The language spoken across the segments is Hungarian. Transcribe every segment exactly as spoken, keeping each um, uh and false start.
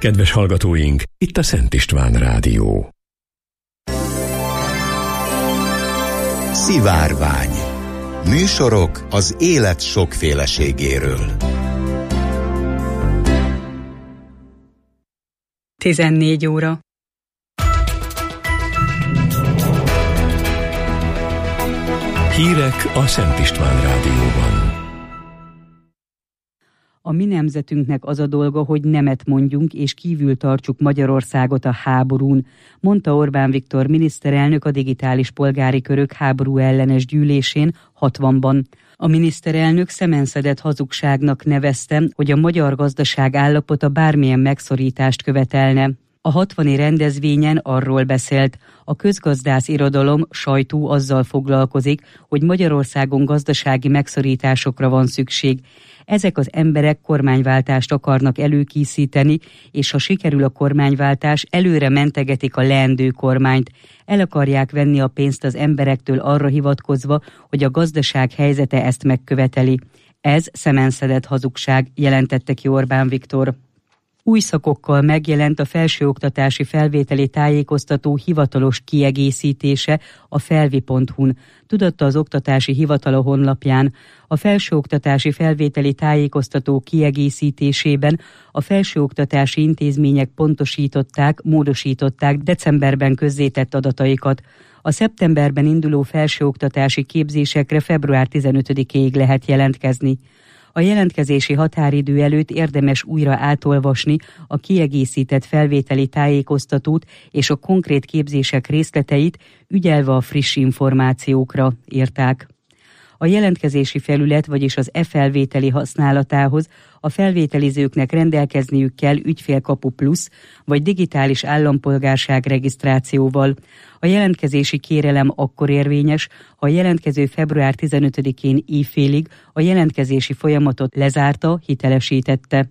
Kedves hallgatóink, itt a Szent István Rádió. Szivárvány. Műsorok az élet sokféleségéről. tizennégy óra. Hírek a Szent István Rádióban. A mi nemzetünknek az a dolga, hogy nemet mondjunk és kívül tartsuk Magyarországot a háborún, mondta Orbán Viktor miniszterelnök a digitális polgári körök háború ellenes gyűlésén hatvanban. A miniszterelnök szemenszedett hazugságnak nevezte, hogy a magyar gazdaság állapota bármilyen megszorítást követelne. A hatvani rendezvényen arról beszélt, a közgazdász irodalom, sajtó azzal foglalkozik, hogy Magyarországon gazdasági megszorításokra van szükség. Ezek az emberek kormányváltást akarnak előkészíteni, és ha sikerül a kormányváltás, előre mentegetik a leendő kormányt. El akarják venni a pénzt az emberektől arra hivatkozva, hogy a gazdaság helyzete ezt megköveteli. Ez szemenszedett hazugság, jelentette ki Orbán Viktor. Új szakokkal megjelent a felsőoktatási felvételi tájékoztató hivatalos kiegészítése a felvi pont hu-n, tudatta az Oktatási Hivatal a honlapján. A felsőoktatási felvételi tájékoztató kiegészítésében a felsőoktatási intézmények pontosították, módosították decemberben közzétett adataikat. A szeptemberben induló felsőoktatási képzésekre február tizenötödikéig lehet jelentkezni. A jelentkezési határidő előtt érdemes újra átolvasni a kiegészített felvételi tájékoztatót és a konkrét képzések részleteit, ügyelve a friss információkra, írták. A jelentkezési felület, vagyis az e-felvételi használatához a felvételizőknek rendelkezniük kell ügyfélkapu plusz vagy digitális állampolgárság regisztrációval. A jelentkezési kérelem akkor érvényes, ha a jelentkező február tizenötödikén éjfélig a jelentkezési folyamatot lezárta, hitelesítette.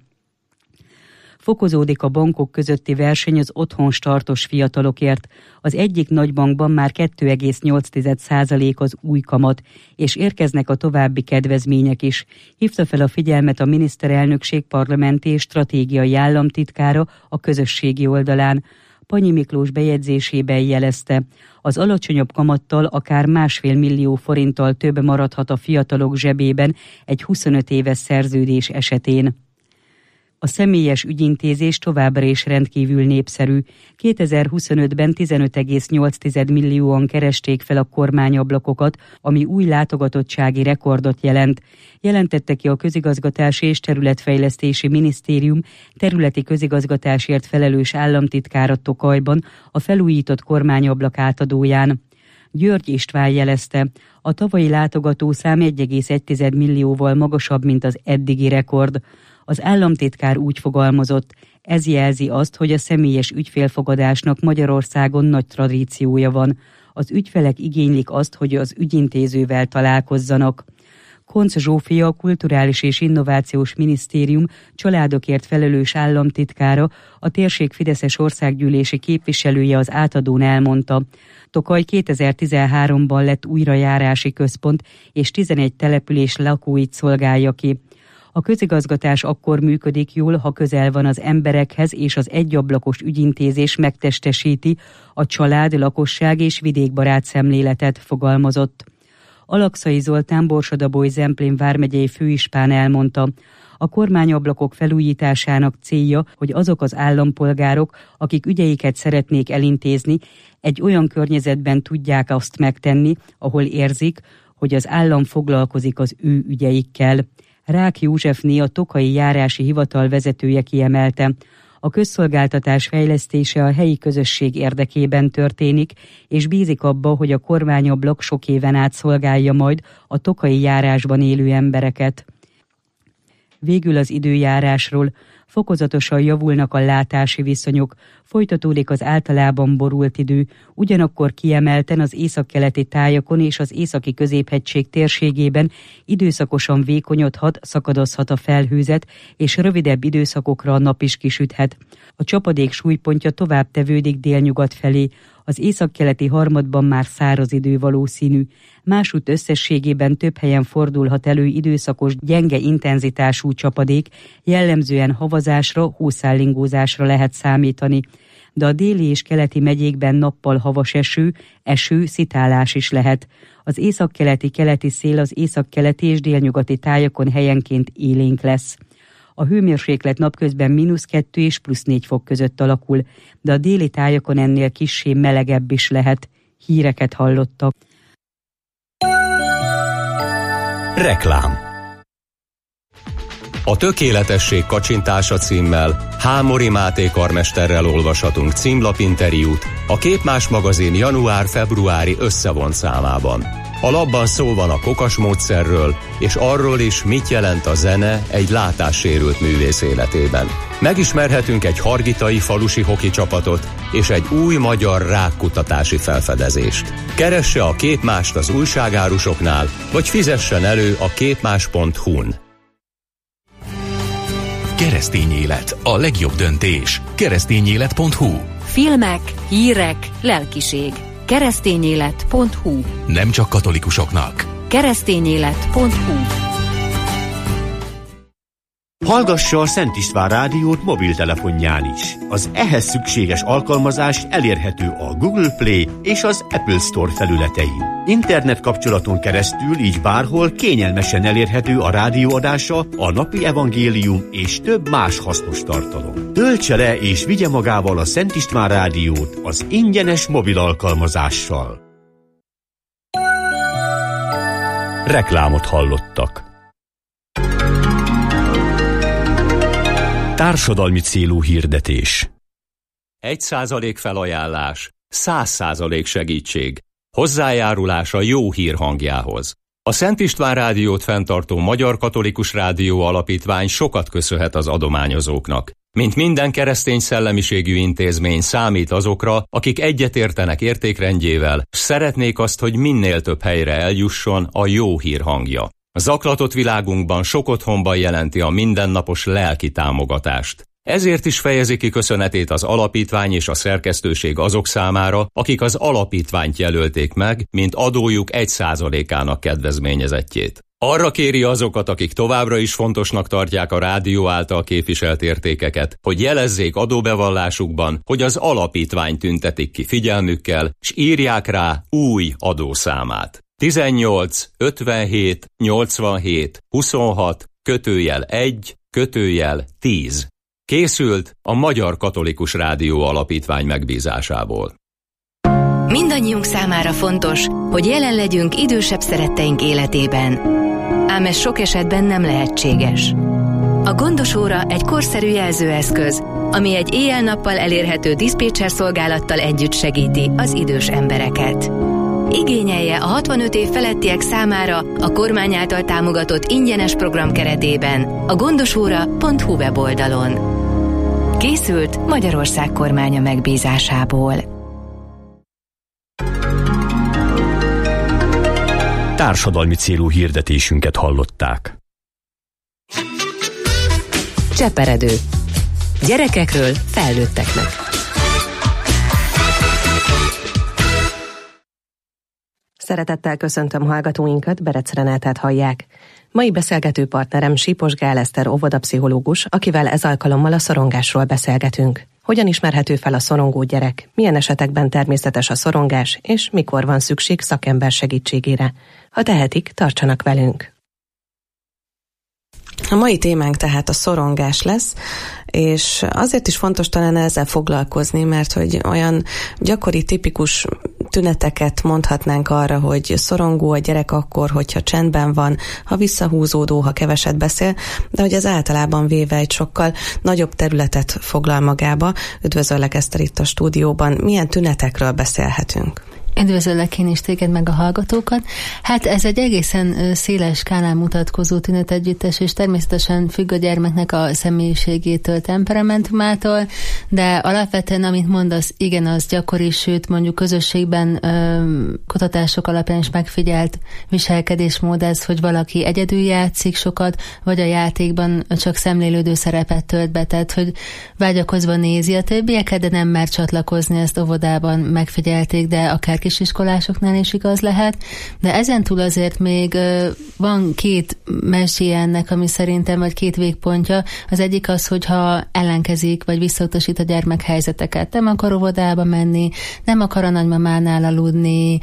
Fokozódik a bankok közötti verseny az otthon startos fiatalokért. Az egyik nagybankban már kettő egész nyolc százalék az új kamat, és érkeznek a további kedvezmények is. Hívta fel a figyelmet a miniszterelnökség parlamenti és stratégiai államtitkára a közösségi oldalán. Panyi Miklós bejegyzésében jelezte, az alacsonyabb kamattal akár másfél millió forinttal több maradhat a fiatalok zsebében egy huszonöt éves szerződés esetén. A személyes ügyintézés továbbra is rendkívül népszerű. kétezer-huszonötben tizenöt egész nyolc millióan keresték fel a kormányablakokat, ami új látogatottsági rekordot jelent. Jelentette ki a Közigazgatási és Területfejlesztési Minisztérium területi közigazgatásért felelős államtitkára Tokajban a felújított kormányablak átadóján. György István jelezte, a tavalyi látogatószám egy egész egy millióval magasabb, mint az eddigi rekord. Az államtitkár úgy fogalmazott, ez jelzi azt, hogy a személyes ügyfélfogadásnak Magyarországon nagy tradíciója van. Az ügyfelek igénylik azt, hogy az ügyintézővel találkozzanak. Koncz Zsófia, a Kulturális és Innovációs Minisztérium családokért felelős államtitkára, a térség fideszes országgyűlési képviselője az átadón elmondta. Tokaj kétezer-tizenháromban lett újrajárási központ, és tizenegy település lakóit szolgálja ki. A közigazgatás akkor működik jól, ha közel van az emberekhez, és az egyablakos ügyintézés megtestesíti a család, lakosság és vidékbarát szemléletet, fogalmazott. Alakszai Zoltán Borsod-Abaúj-Zemplén vármegyei főispán elmondta, a kormányablakok felújításának célja, hogy azok az állampolgárok, akik ügyeiket szeretnék elintézni, egy olyan környezetben tudják azt megtenni, ahol érzik, hogy az állam foglalkozik az ő ügyeikkel. Rák Józsefné, a Tokaji Járási Hivatal vezetője kiemelte, a közszolgáltatás fejlesztése a helyi közösség érdekében történik, és bízik abba, hogy a kormányablak sok éven át szolgálja majd a tokaji járásban élő embereket. Végül az időjárásról. Fokozatosan javulnak a látási viszonyok, folytatódik az általában borult idő, ugyanakkor kiemelten az északkeleti tájakon és az északi középhegység térségében időszakosan vékonyodhat, szakadozhat a felhőzet, és rövidebb időszakokra a nap is kisüthet. A csapadék súlypontja tovább tevődik délnyugat felé, az északkeleti harmadban már száraz idő valószínű. Másút összességében több helyen fordulhat elő időszakos gyenge intenzitású csapadék, jellemzően havas havazásra, hószállingózásra lehet számítani, de a déli és keleti megyékben nappal havas eső, eső, szitálás is lehet. Az északkeleti-keleti szél az északkeleti és délnyugati tájakon helyenként élénk lesz. A hőmérséklet napközben mínusz kettő és plusz négy fok között alakul, de a déli tájakon ennél kissé melegebb is lehet. Híreket hallottak. Reklám. A tökéletesség kacsintása címmel Hámori Máté karmesterrel olvashatunk címlapinterjút a Képmás magazin január-februári összevont számában. A lapban szó van a kokas módszerről, és arról is, mit jelent a zene egy látássérült művész életében. Megismerhetünk egy hargitai falusi hoki csapatot és egy új magyar rákkutatási felfedezést. Keresse a Képmást az újságárusoknál, vagy fizessen elő a képmás pont hu-n. Keresztény élet, a legjobb döntés. keresztényélet pont hu. Filmek, hírek, lelkiség. keresztényélet pont hu. Nem csak katolikusoknak. keresztényélet pont hu. Hallgassa a Szent István Rádiót mobiltelefonján is. Az ehhez szükséges alkalmazás elérhető a Google Play és az Apple Store felületein. Internet kapcsolaton keresztül így bárhol kényelmesen elérhető a rádióadása, a napi evangélium és több más hasznos tartalom. Töltse le és vigye magával a Szent István Rádiót az ingyenes mobil alkalmazással. Reklámot hallottak. Társadalmi célú hirdetés. Egy százalék felajánlás, száz százalék segítség. Hozzájárulás a jó hír hangjához. A Szent István Rádiót fenntartó Magyar Katolikus Rádió Alapítvány sokat köszönhet az adományozóknak. Mint minden keresztény szellemiségű intézmény számít azokra, akik egyetértenek értékrendjével, s szeretnék azt, hogy minél több helyre eljusson a jó hír hangja. A zaklatott világunkban sok otthonban jelenti a mindennapos lelki támogatást. Ezért is fejezi ki köszönetét az alapítvány és a szerkesztőség azok számára, akik az alapítványt jelölték meg, mint adójuk egy százalékának kedvezményezettjét. Arra kéri azokat, akik továbbra is fontosnak tartják a rádió által képviselt értékeket, hogy jelezzék adóbevallásukban, hogy az alapítvány tüntetik ki figyelmükkel, s írják rá új adószámát. tizennyolc ötvenhét nyolcvanhét huszonhat kötőjel egy kötőjel tíz. Készült a Magyar Katolikus Rádió Alapítvány megbízásából. Mindannyiunk számára fontos, hogy jelen legyünk idősebb szeretteink életében. Ám ez sok esetben nem lehetséges. A Gondos óra egy korszerű jelzőeszköz, ami egy éjjel-nappal elérhető diszpécser szolgálattal együtt segíti az idős embereket. Igényelje a hatvanöt év felettiek számára a kormány által támogatott ingyenes program keretében a gondosóra pont hu weboldalon. Készült Magyarország kormánya megbízásából. Társadalmi célú hirdetésünket hallották. Cseperedő. Gyerekekről felnőtteknek. Szeretettel köszöntöm hallgatóinkat, Berec Renátát hallják. Mai beszélgető partnerem Sípos Gál Eszter óvodapszichológus, akivel ez alkalommal a szorongásról beszélgetünk. Hogyan ismerhető fel a szorongó gyerek, milyen esetekben természetes a szorongás, és mikor van szükség szakember segítségére. Ha tehetik, tartsanak velünk! A mai témánk tehát a szorongás lesz, és azért is fontos talán ezzel foglalkozni, mert hogy olyan gyakori, tipikus tüneteket mondhatnánk arra, hogy szorongó a gyerek akkor, hogyha csendben van, ha visszahúzódó, ha keveset beszél, de hogy ez általában véve egy sokkal nagyobb területet foglal magába. Üdvözöllek, Eszter, itt a stúdióban. Milyen tünetekről beszélhetünk? Üdvözöllek én is téged meg a hallgatókat. Hát ez egy egészen széles skálán mutatkozó tünetegyüttes, és természetesen függ a gyermeknek a személyiségétől, temperamentumától, de alapvetően, amit mondasz, igen, az gyakori, sőt mondjuk közösségben ö, kutatások alapján is megfigyelt viselkedésmód ez, hogy valaki egyedül játszik sokat, vagy a játékban csak szemlélődő szerepet tölt be, tehát hogy vágyakozva nézi a többieket, de nem mer csatlakozni, ezt óvodában megfigyelték, de akár kisiskolásoknál is igaz lehet, de ezen túl azért még van két mesé ennek, ami szerintem, vagy két végpontja. Az egyik az, hogyha ellenkezik, vagy visszautasít a gyermek helyzeteket. Nem akar óvodába menni, nem akar a nagymamánál aludni,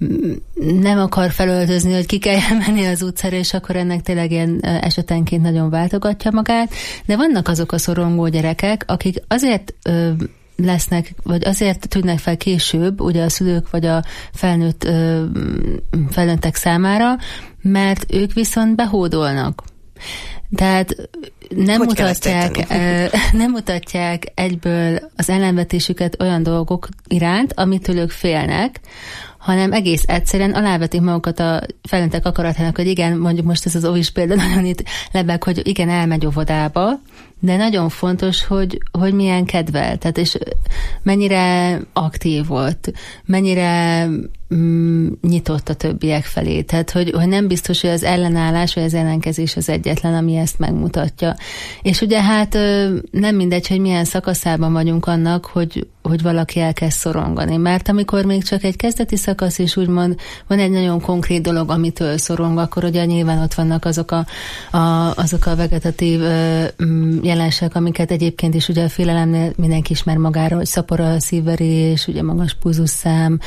nem akar felöltözni, hogy ki kell menni az utcára, és akkor ennek tényleg ilyen esetenként nagyon váltogatja magát. De vannak azok a szorongó gyerekek, akik azért ö, lesznek, vagy azért tűnnek fel később, ugye a szülők vagy a felnőtt ö, felnőttek számára, mert ők viszont behódolnak. Tehát nem mutatják, nem mutatják egyből az ellenvetésüket olyan dolgok iránt, amitől ők félnek, hanem egész egyszerűen alávetik magukat a felnőttek akaratának, hogy igen, mondjuk most ez az óvis példa nagyon itt lebeg, hogy igen, elmegy óvodába, de nagyon fontos, hogy, hogy milyen kedvel, tehát és mennyire aktív volt, mennyire mm, nyitott a többiek felé, tehát hogy, hogy nem biztos, hogy az ellenállás vagy az ellenkezés az egyetlen, ami ezt megmutatja. És ugye hát nem mindegy, hogy milyen szakaszában vagyunk annak, hogy, hogy valaki elkezd szorongani, mert amikor még csak egy kezdeti szakasz, és úgymond van egy nagyon konkrét dolog, amitől szorong, akkor ugye nyilván ott vannak azok a, a, azok a vegetatív jelenségek, amiket egyébként is ugye a félelemnél mindenki ismer magáról, hogy szapora a szívverés, ugye magas pulzusszám,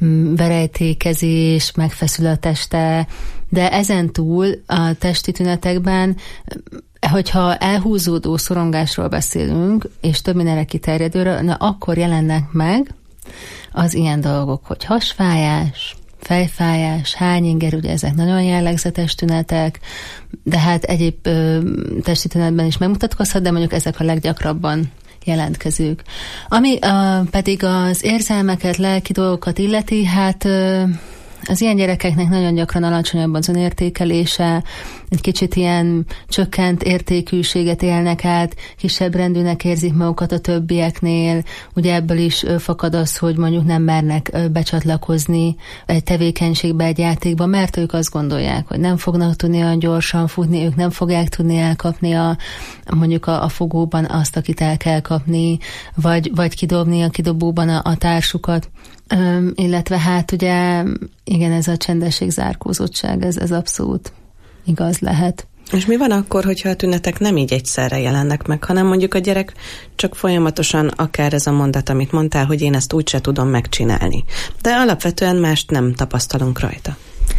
verejtékezés, megfeszül a teste, de ezen túl a testi tünetekben, hogyha elhúzódó szorongásról beszélünk, és több mindenre kiterjedőről, na akkor jelennek meg az ilyen dolgok, hogy hasfájás, fejfájás, hányinger, ugye ezek nagyon jellegzetes tünetek, de hát egyéb ö, testi tünetben is megmutatkozhat, de mondjuk ezek a leggyakrabban jelentkezők. Ami ö, pedig az érzelmeket, lelki dolgokat illeti, hát ö, az ilyen gyerekeknek nagyon gyakran alacsonyabb az önértékelése, egy kicsit ilyen csökkent értékűséget élnek át, kisebb rendűnek érzik magukat a többieknél, ugye ebből is fakad az, hogy mondjuk nem mernek becsatlakozni egy tevékenységbe, egy játékba, mert ők azt gondolják, hogy nem fognak tudni olyan gyorsan futni, ők nem fogják tudni elkapni a, mondjuk a, a fogóban azt, akit el kell kapni, vagy, vagy kidobni a kidobóban a, a társukat. Öm, illetve hát ugye igen, ez a csendesség, zárkózottság, ez, ez abszolút igaz lehet. És mi van akkor, hogyha a tünetek nem így egyszerre jelennek meg, hanem mondjuk a gyerek csak folyamatosan akár ez a mondat, amit mondtál, hogy én ezt úgyse tudom megcsinálni. De alapvetően mást nem tapasztalunk rajta.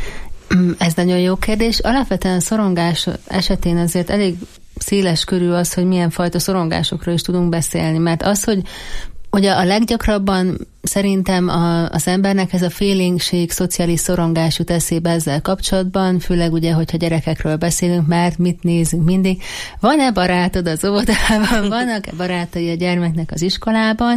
Ez nagyon jó kérdés. Alapvetően a szorongás esetén azért elég széles körű az, hogy milyen fajta szorongásokról is tudunk beszélni, mert az, hogy ugye a leggyakrabban szerintem a, az embernek ez a félénkség, szociális szorongás jut eszébe ezzel kapcsolatban, főleg ugye, hogyha gyerekekről beszélünk, mert mit nézünk mindig. Van-e barátod az óvodában, vannak-e barátai a gyermeknek az iskolában,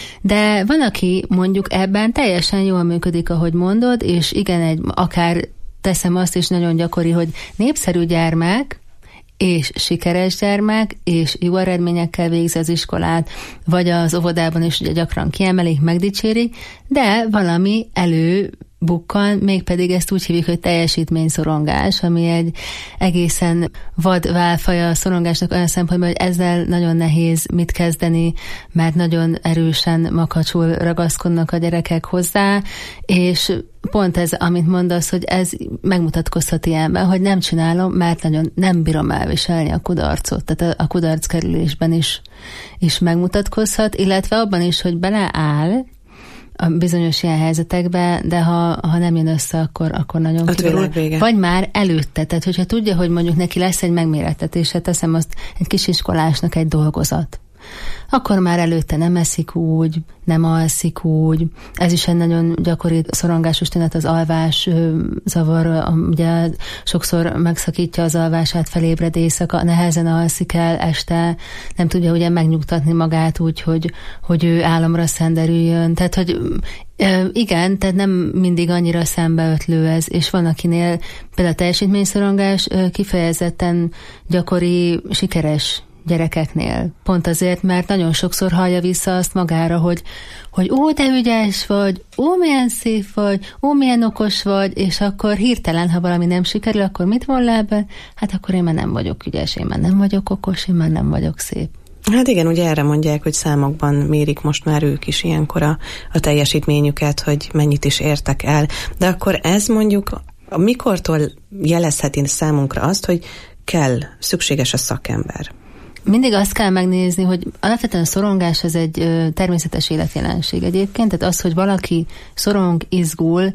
de van, aki mondjuk ebben teljesen jól működik, ahogy mondod, és igen, egy, akár teszem azt is nagyon gyakori, hogy népszerű gyermek, és sikeres gyermek, és jó eredményekkel végzi az iskolát, vagy az óvodában is ugye gyakran kiemelik, megdicsérik, de valami előbukkan, mégpedig ezt úgy hívjuk, hogy teljesítményszorongás, ami egy egészen vad válfaja a szorongásnak olyan szempontból, hogy ezzel nagyon nehéz mit kezdeni, mert nagyon erősen makacsul ragaszkodnak a gyerekek hozzá, és pont ez, amit mondasz, hogy ez megmutatkozhat ilyenben, hogy nem csinálom, mert nagyon nem bírom elviselni a kudarcot. Tehát a, a kudarckerülésben is, is megmutatkozhat, illetve abban is, hogy beleáll a bizonyos ilyen helyzetekbe, de ha, ha nem jön össze, akkor, akkor nagyon kiborul. Vagy már előtte, tehát hogyha tudja, hogy mondjuk neki lesz egy megmérettetése, teszem azt egy kisiskolásnak egy dolgozat, akkor már előtte nem eszik úgy, nem alszik úgy. Ez is egy nagyon gyakori szorongásos tünet, az alvás zavar, ugye sokszor megszakítja az alvását, felébred éjszaka, nehezen alszik el este, nem tudja ugye megnyugtatni magát úgy, hogy, hogy ő álomra szenderüljön. Tehát, hogy igen, tehát nem mindig annyira szembeötlő ez, és van akinél például a teljesítményszorongás kifejezetten gyakori, sikeres gyerekeknél. Pont azért, mert nagyon sokszor hallja vissza azt magára, hogy, hogy ó, de ügyes vagy, ó, milyen szép vagy, ó, milyen okos vagy, és akkor hirtelen, ha valami nem sikerül, akkor mit von le ebben? Hát akkor én már nem vagyok ügyes, én már nem vagyok okos, én már nem vagyok szép. Hát igen, ugye erre mondják, hogy számokban mérik most már ők is ilyenkor a, a teljesítményüket, hogy mennyit is értek el. De akkor ez mondjuk mikortól jelezheti számunkra azt, hogy kell, szükséges a szakember? Mindig azt kell megnézni, hogy alapvetően a szorongás az egy ö, természetes életjelenség egyébként, tehát az, hogy valaki szorong, izgul,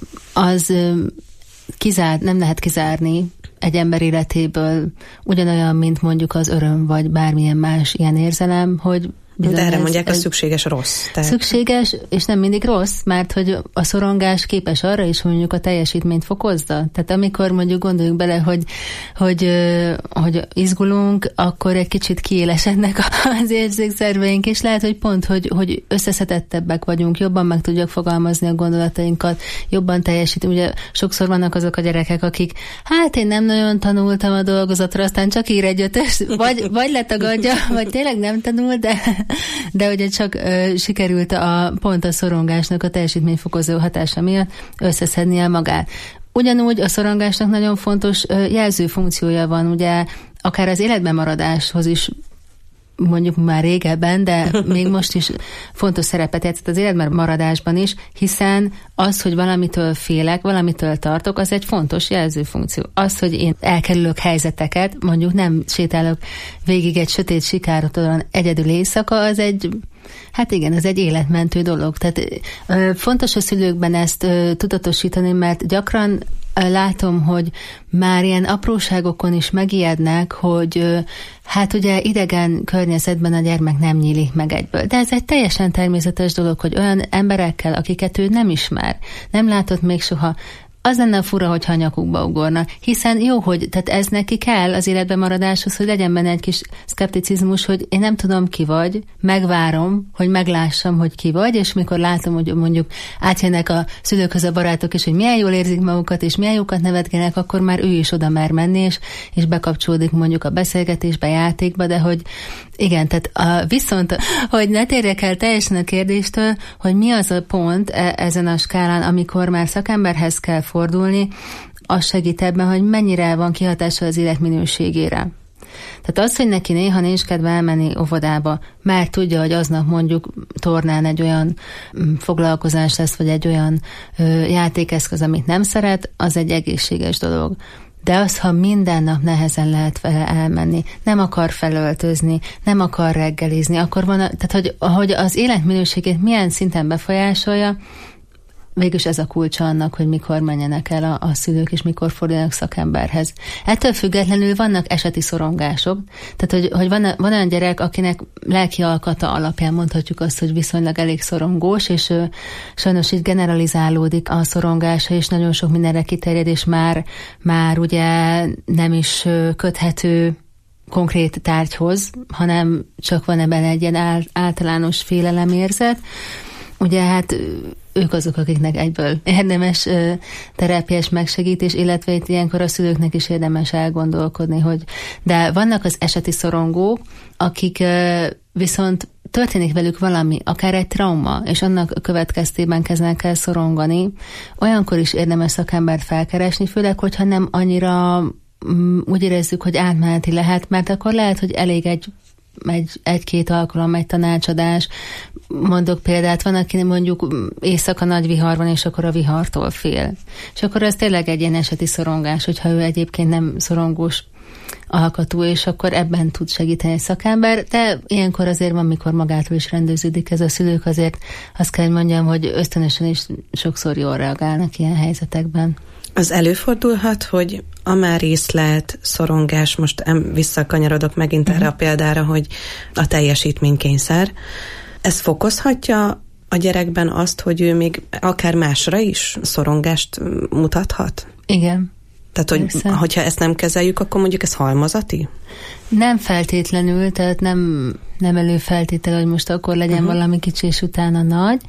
az ö, kizár, nem lehet kizárni egy ember életéből ugyanolyan, mint mondjuk az öröm, vagy bármilyen más ilyen érzelem, hogy de erre mondják, hogy szükséges rossz. Tehát... Szükséges, és nem mindig rossz, mert hogy a szorongás képes arra is, hogy mondjuk a teljesítményt fokozza. Tehát amikor mondjuk gondoljuk bele, hogy, hogy, hogy izgulunk, akkor egy kicsit kiélesednek az érzékszerveink, és lehet, hogy pont, hogy, hogy összeszedettebbek vagyunk, jobban meg tudjuk fogalmazni a gondolatainkat, jobban teljesítünk. Ugye sokszor vannak azok a gyerekek, akik, hát én nem nagyon tanultam a dolgozatra, aztán csak ír egy ötös, vagy, vagy letagadja, vagy tényleg nem tanul, de de ugye csak ö, sikerült a pont a szorongásnak a teljesítményfokozó hatása miatt összeszednie magát. Ugyanúgy a szorongásnak nagyon fontos ö, jelző funkciója van, ugye akár az életben maradáshoz is mondjuk már régebben, de még most is fontos szerepet játszott az életben maradásban is, hiszen az, hogy valamitől félek, valamitől tartok, az egy fontos jelzőfunkció. Az, hogy én elkerülök helyzeteket, mondjuk nem sétálok végig egy sötét sikároton egyedül éjszaka, az egy, hát igen, ez egy életmentő dolog. Tehát ö, fontos a szülőkben ezt ö, tudatosítani, mert gyakran látom, hogy már ilyen apróságokon is megijednek, hogy hát ugye idegen környezetben a gyermek nem nyílik meg egyből. De ez egy teljesen természetes dolog, hogy olyan emberekkel, akiket ő nem ismer, nem látott még soha, az lenne fura, hogyha a nyakukba ugorna. Hiszen jó, hogy tehát ez neki kell az életben maradáshoz, hogy legyen benne egy kis szkepticizmus, hogy én nem tudom, ki vagy, megvárom, hogy meglássam, hogy ki vagy, és mikor látom, hogy mondjuk átjönnek a szülőkhöz a barátok, és hogy milyen jól érzik magukat, és milyen jókat nevetgenek, akkor már ő is oda mer menni, és, és bekapcsolódik mondjuk a beszélgetésbe, játékba, de hogy igen, tehát a, viszont, hogy ne térjek el teljesen a kérdéstől, hogy mi az a pont e, ezen a skálán, amikor már szakemberhez kell fordulni, az segít ebben, hogy mennyire van kihatása az életminőségére. Tehát az, hogy neki néha nincs kedve elmenni óvodába, mert tudja, hogy aznap mondjuk tornán egy olyan foglalkozás lesz, vagy egy olyan ö, játékeszköz, amit nem szeret, az egy egészséges dolog. De az, ha minden nap nehezen lehet vele elmenni, nem akar felöltözni, nem akar reggelizni, akkor van, a, tehát hogy, hogy az életminőségét milyen szinten befolyásolja, végülis ez a kulcsa annak, hogy mikor menjenek el a, a szülők, és mikor forduljanak szakemberhez. Ettől függetlenül vannak eseti szorongások, tehát hogy, hogy van, van olyan gyerek, akinek lelki alkata alapján mondhatjuk azt, hogy viszonylag elég szorongós, és ö, sajnos így generalizálódik a szorongása, és nagyon sok mindenre kiterjed, és már, már ugye nem is ö, köthető konkrét tárgyhoz, hanem csak van ebben egy ilyen általános félelemérzet. Ugye hát ők azok, akiknek egyből érdemes uh, terápiás megsegítés, illetve itt ilyenkor a szülőknek is érdemes elgondolkodni, hogy de vannak az eseti szorongók, akik uh, viszont történik velük valami, akár egy trauma, és annak következtében kezdenek el szorongani, olyankor is érdemes szakembert felkeresni, főleg, hogyha nem annyira um, úgy érezzük, hogy átmeneti lehet, mert akkor lehet, hogy elég egy egy, egy-két alkalom, egy tanácsadás. Mondok példát, van, aki mondjuk éjszaka nagy vihar van, és akkor a vihartól fél. És akkor ez tényleg egy ilyen eseti szorongás, hogyha ő egyébként nem szorongós alkatú, és akkor ebben tud segíteni egy szakember, de ilyenkor azért van, mikor magától is rendeződik ez a szülők, azért azt kell, hogy mondjam, hogy ösztönösen is sokszor jól reagálnak ilyen helyzetekben. Az előfordulhat, hogy a már észlelt szorongás, most visszakanyarodok megint uh-huh. erre a példára, hogy a teljesítménykényszer, ez fokozhatja a gyerekben azt, hogy ő még akár másra is szorongást mutathat? Igen. Tehát, hogy, Persze. hogyha ezt nem kezeljük, akkor mondjuk ez halmazati? Nem feltétlenül, tehát nem, nem előfeltétel, hogy most akkor legyen uh-huh. valami kicsi és utána nagy,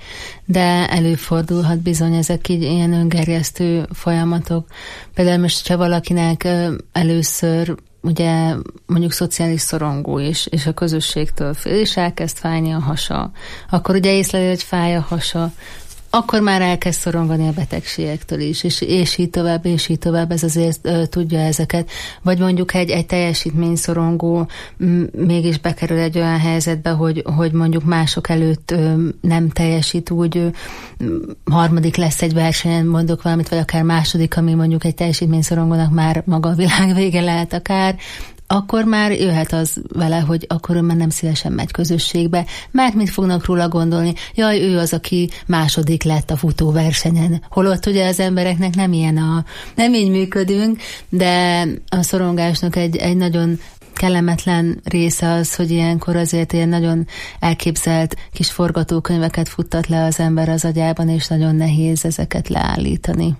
de előfordulhat bizony ezek így ilyen öngerjesztő folyamatok. Például most, ha valakinek először ugye mondjuk szociális szorongó is, és a közösségtől fél, és elkezd fájni a hasa, akkor ugye észleli, hogy fáj a hasa, akkor már elkezd szorongani a betegségektől is, és, és így tovább, és így tovább, ez azért ö, tudja ezeket. Vagy mondjuk egy, egy teljesítményszorongó m- mégis bekerül egy olyan helyzetbe, hogy, hogy mondjuk mások előtt ö, nem teljesít úgy, ö, harmadik lesz egy versenyen, mondok valamit, vagy akár második, ami mondjuk egy teljesítményszorongónak már maga a világ vége lehet akár, akkor már jöhet az vele, hogy akkor ő már nem szívesen megy közösségbe, mert mit fognak róla gondolni? Jaj, ő az, aki második lett a futóversenyen. Holott ugye az embereknek nem ilyen a... nem így működünk, de a szorongásnak egy, egy nagyon kellemetlen része az, hogy ilyenkor azért ilyen nagyon elképzelt kis forgatókönyveket futtat le az ember az agyában, és nagyon nehéz ezeket leállítani.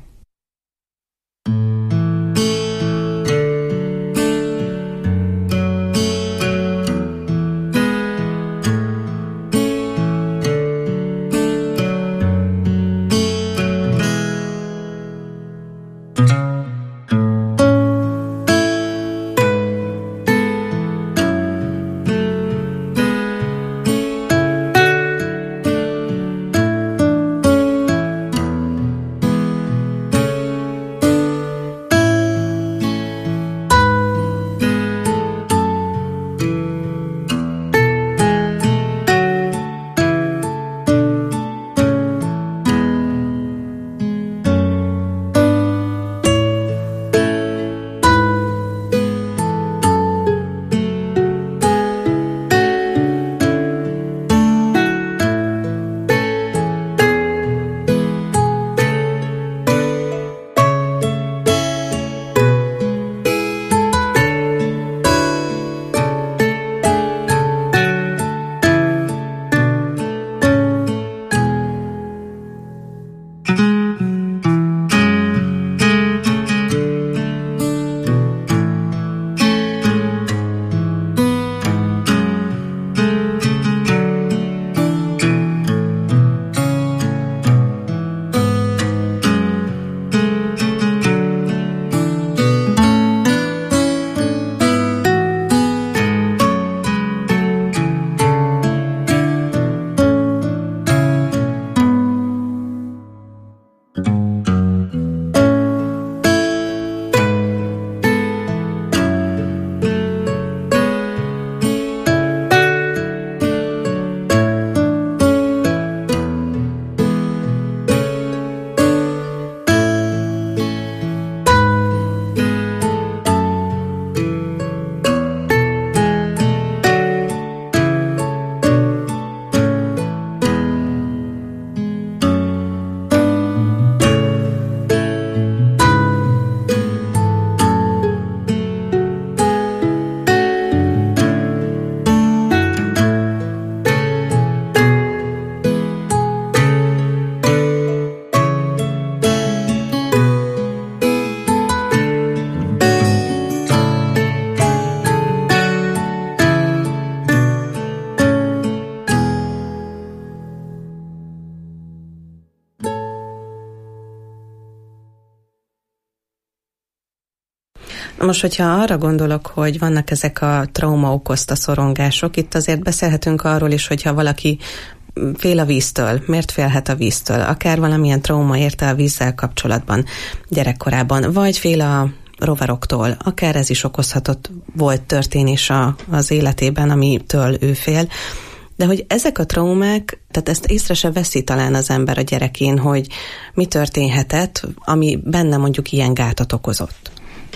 Most, hogyha arra gondolok, hogy vannak ezek a trauma okozta szorongások, itt azért beszélhetünk arról is, hogyha valaki fél a víztől, miért félhet a víztől, akár valamilyen trauma érte a vízzel kapcsolatban gyerekkorában, vagy fél a rovaroktól, akár ez is okozhatott volt történés a, az életében, amitől ő fél. De hogy ezek a traumák, tehát ezt észre se veszi talán az ember a gyerekén, hogy mi történhetett, ami benne mondjuk ilyen gátat okozott.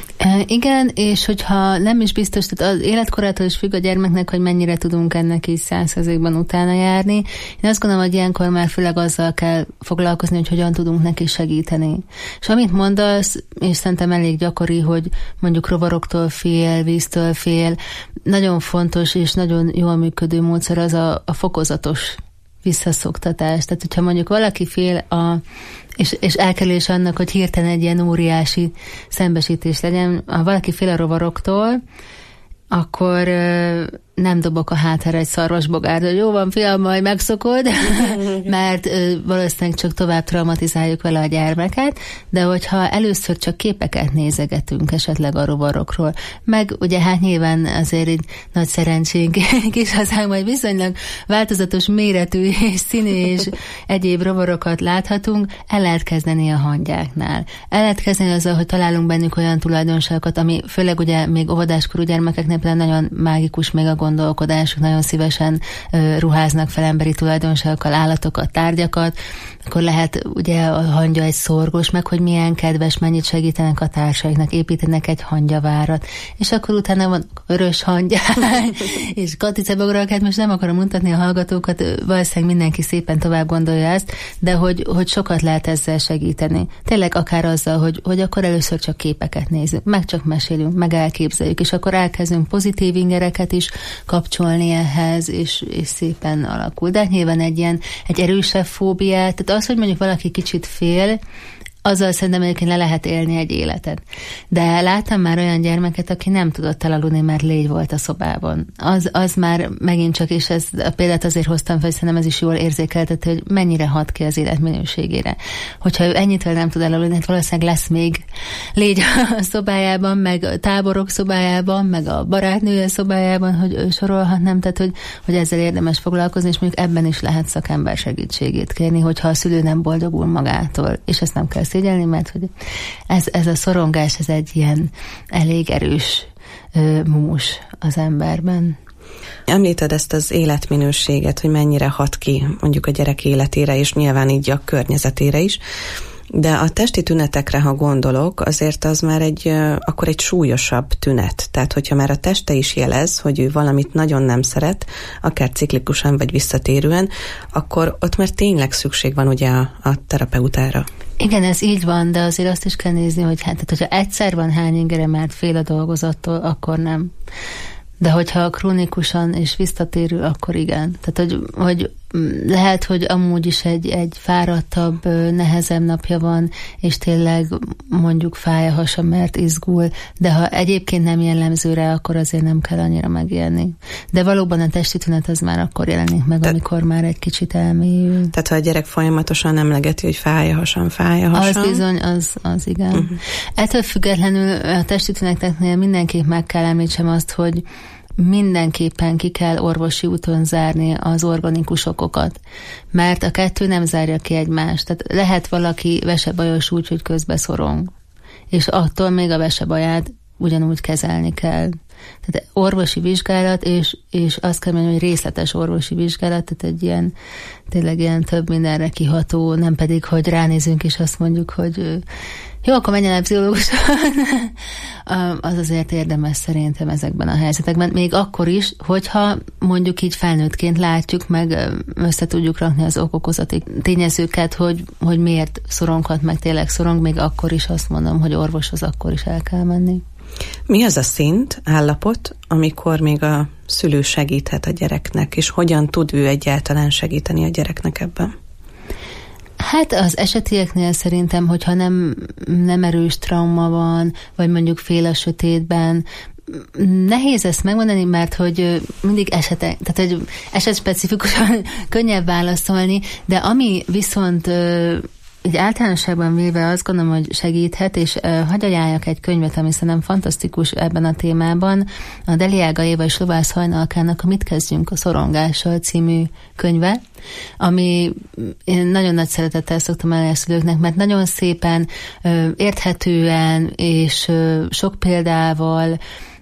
Igen, és hogyha nem is biztos, tehát az életkorától is függ a gyermeknek, hogy mennyire tudunk ennek is száz százalékban utána járni. Én azt gondolom, hogy ilyenkor már főleg azzal kell foglalkozni, hogy hogyan tudunk neki segíteni. És amit mondasz, és szerintem elég gyakori, hogy mondjuk rovaroktól fél, víztől fél, nagyon fontos és nagyon jól működő módszer az a, a fokozatos visszaszoktatás. Tehát, hogyha mondjuk valaki fél a És, és elkerülés annak, hogy hirtelen egy ilyen óriási szembesítés legyen. Ha valaki fél a rovaroktól, akkor nem dobok a hátára egy szarvasbogárt, hogy jó van, fiam, majd megszokod, mert valószínűleg csak tovább traumatizáljuk vele a gyermeket, de hogyha először csak képeket nézegetünk esetleg a rovarokról, meg ugye hát nyilván azért így nagy szerencsénk kis hazánkban, majd viszonylag változatos méretű és színű és egyéb rovarokat láthatunk, el lehet kezdeni a hangyáknál. El lehet kezdeni azzal, hogy találunk bennük olyan tulajdonságokat, ami főleg ugye még óvodáskorú gyermekeknél például nagyon mágikus még a gondolkodásuk, nagyon szívesen uh, ruháznak fel emberi tulajdonságokkal, állatokat, tárgyakat, akkor lehet ugye a hangya egy szorgos, meg hogy milyen kedves, mennyit segítenek a társaiknak, építenek egy hangyavárat, és akkor utána van örös hangyák, és katicebograk, hát most nem akarom mutatni a hallgatókat, valószínűleg mindenki szépen tovább gondolja ezt, de hogy, hogy sokat lehet ezzel segíteni. Tényleg akár azzal, hogy, hogy akkor először csak képeket nézünk, meg csak mesélünk, meg elképzeljük, és akkor elkezdünk pozitív ingereket is kapcsolni ehhez, és, és szépen alakul. De nyilván egy ilyen, egy erősebb fóbiát, tehát az, hogy mondjuk valaki kicsit fél, azzal szerintem egyébként le lehet élni egy életet. De láttam már olyan gyermeket, aki nem tudott elaludni, mert légy volt a szobában. Az, az már megint csak, és ez, a példát azért hoztam fel, szerintem ez is jól érzékeltette, hogy mennyire hat ki az élet minőségére. Hogyha ő ennyitől nem tud elaludni, hát valószínűleg lesz még légy a szobájában, meg a táborok szobájában, meg a barátnője szobájában, hogy sorolhatnám, tehát hogy, hogy ezzel érdemes foglalkozni, és mondjuk ebben is lehet szakember segítségét kérni, hogyha a szülő nem boldogul magától, és ezt nem kell szégyelni, mert hogy ez, ez a szorongás, ez egy ilyen elég erős ö, múmus az emberben. Említed ezt az életminőséget, hogy mennyire hat ki mondjuk a gyerek életére, és nyilván így a környezetére is, de a testi tünetekre, ha gondolok, azért az már egy, akkor egy súlyosabb tünet. Tehát, hogyha már a teste is jelez, hogy ő valamit nagyon nem szeret, akár ciklikusan vagy visszatérően, akkor ott már tényleg szükség van ugye a, a terapeutára. Igen, ez így van, de azért azt is kell nézni, hogy hát, tehát, hogyha egyszer van hány ingere, mert fél a dolgozattól, akkor nem. De hogyha krónikusan és visszatérő, akkor igen. Tehát, hogy, hogy lehet, hogy amúgy is egy, egy fáradtabb, nehezebb napja van, és tényleg mondjuk fáj a hasa, mert izgul, de ha egyébként nem jellemző rá, akkor azért nem kell annyira megélni. De valóban a testi tünet az már akkor jelenik meg, Te- amikor már egy kicsit elmélyül. Tehát ha a gyerek folyamatosan emlegeti, hogy fáj a hasam, fáj a hasam. Az bizony, az, az igen. Uh-huh. Ettől függetlenül a testi tüneteknél mindenképp meg kell említsem azt, hogy mindenképpen ki kell orvosi úton zárni az organikus okokat, mert a kettő nem zárja ki egymást. Tehát lehet valaki vesebajos úgy, hogy közbe szorong, és attól még a vesebaját ugyanúgy kezelni kell. Tehát orvosi vizsgálat, és, és azt kell mondani, hogy részletes orvosi vizsgálat, tehát egy ilyen, tényleg ilyen több mindenre kiható, nem pedig, hogy ránézünk, és azt mondjuk, hogy jó, akkor menjen el pszichológusra. Az azért érdemes szerintem ezekben a helyzetekben. Még akkor is, hogyha mondjuk így felnőttként látjuk, meg össze tudjuk rakni az okokozati tényezőket, hogy, hogy miért szoronghat, meg tényleg szorong, még akkor is azt mondom, hogy orvoshoz akkor is el kell menni. Mi az a szint, állapot, amikor még a szülő segíthet a gyereknek, és hogyan tud ő egyáltalán segíteni a gyereknek ebben? Hát az esetieknél szerintem, hogyha nem, nem erős trauma van, vagy mondjuk fél a sötétben, nehéz ezt megmondani, mert hogy mindig esetek, tehát hogy esetspecifikusan könnyebb válaszolni, de ami viszont így általánosságban véve azt gondolom, hogy segíthet, és uh, hadd ajánljak egy könyvet, ami szerintem fantasztikus ebben a témában, a Deliága Éva és Lovász Hajnalkának a Mit kezdjünk a szorongással című könyve, ami én nagyon nagy szeretettel szoktam el a szülőknek, mert nagyon szépen, uh, érthetően és uh, sok példával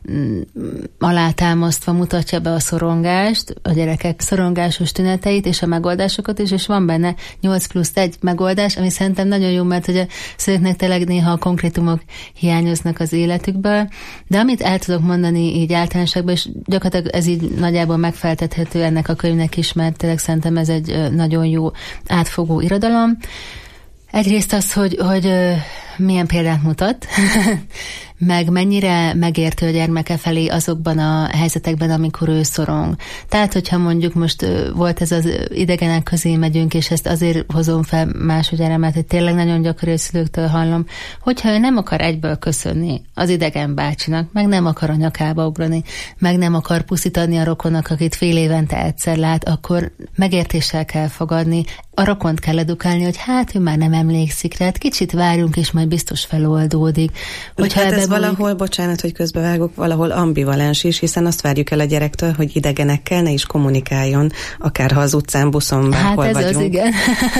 alátámasztva mutatja be a szorongást, a gyerekek szorongásos tüneteit és a megoldásokat is, és van benne nyolc plusz egy megoldás, ami szerintem nagyon jó, mert hogy a szülőknek tényleg néha a konkrétumok hiányoznak az életükből, de amit el tudok mondani így általánosságban, és gyakorlatilag ez így nagyjából megfeltethető ennek a könyvnek is, mert tényleg szerintem ez egy nagyon jó átfogó irodalom. Egyrészt az, hogy, hogy milyen példát mutat, meg mennyire megértő a gyermeke felé azokban a helyzetekben, amikor ő szorong. Tehát, hogyha mondjuk most volt ez az idegenek közé megyünk, és ezt azért hozom fel másodjára, mert hogy tényleg nagyon gyakori, hogy szülőktől hallom, hogyha ő nem akar egyből köszönni az idegen bácsinak, meg nem akar a nyakába ugrani, meg nem akar puszit adni a rokonnak, akit fél évente egyszer lát, akkor megértéssel kell fogadni, a rokont kell edukálni, hogy hát ő már nem emlékszik rá, hát kicsit várjunk, és majd biztos feloldódik. Hogyha hát ez bújik... valahol, bocsánat, hogy közbevágok, valahol ambivalens is, hiszen azt várjuk el a gyerektől, hogy idegenekkel ne is kommunikáljon, akár ha az utcán, buszon, bárhol hát ez vagyunk. Az, igen.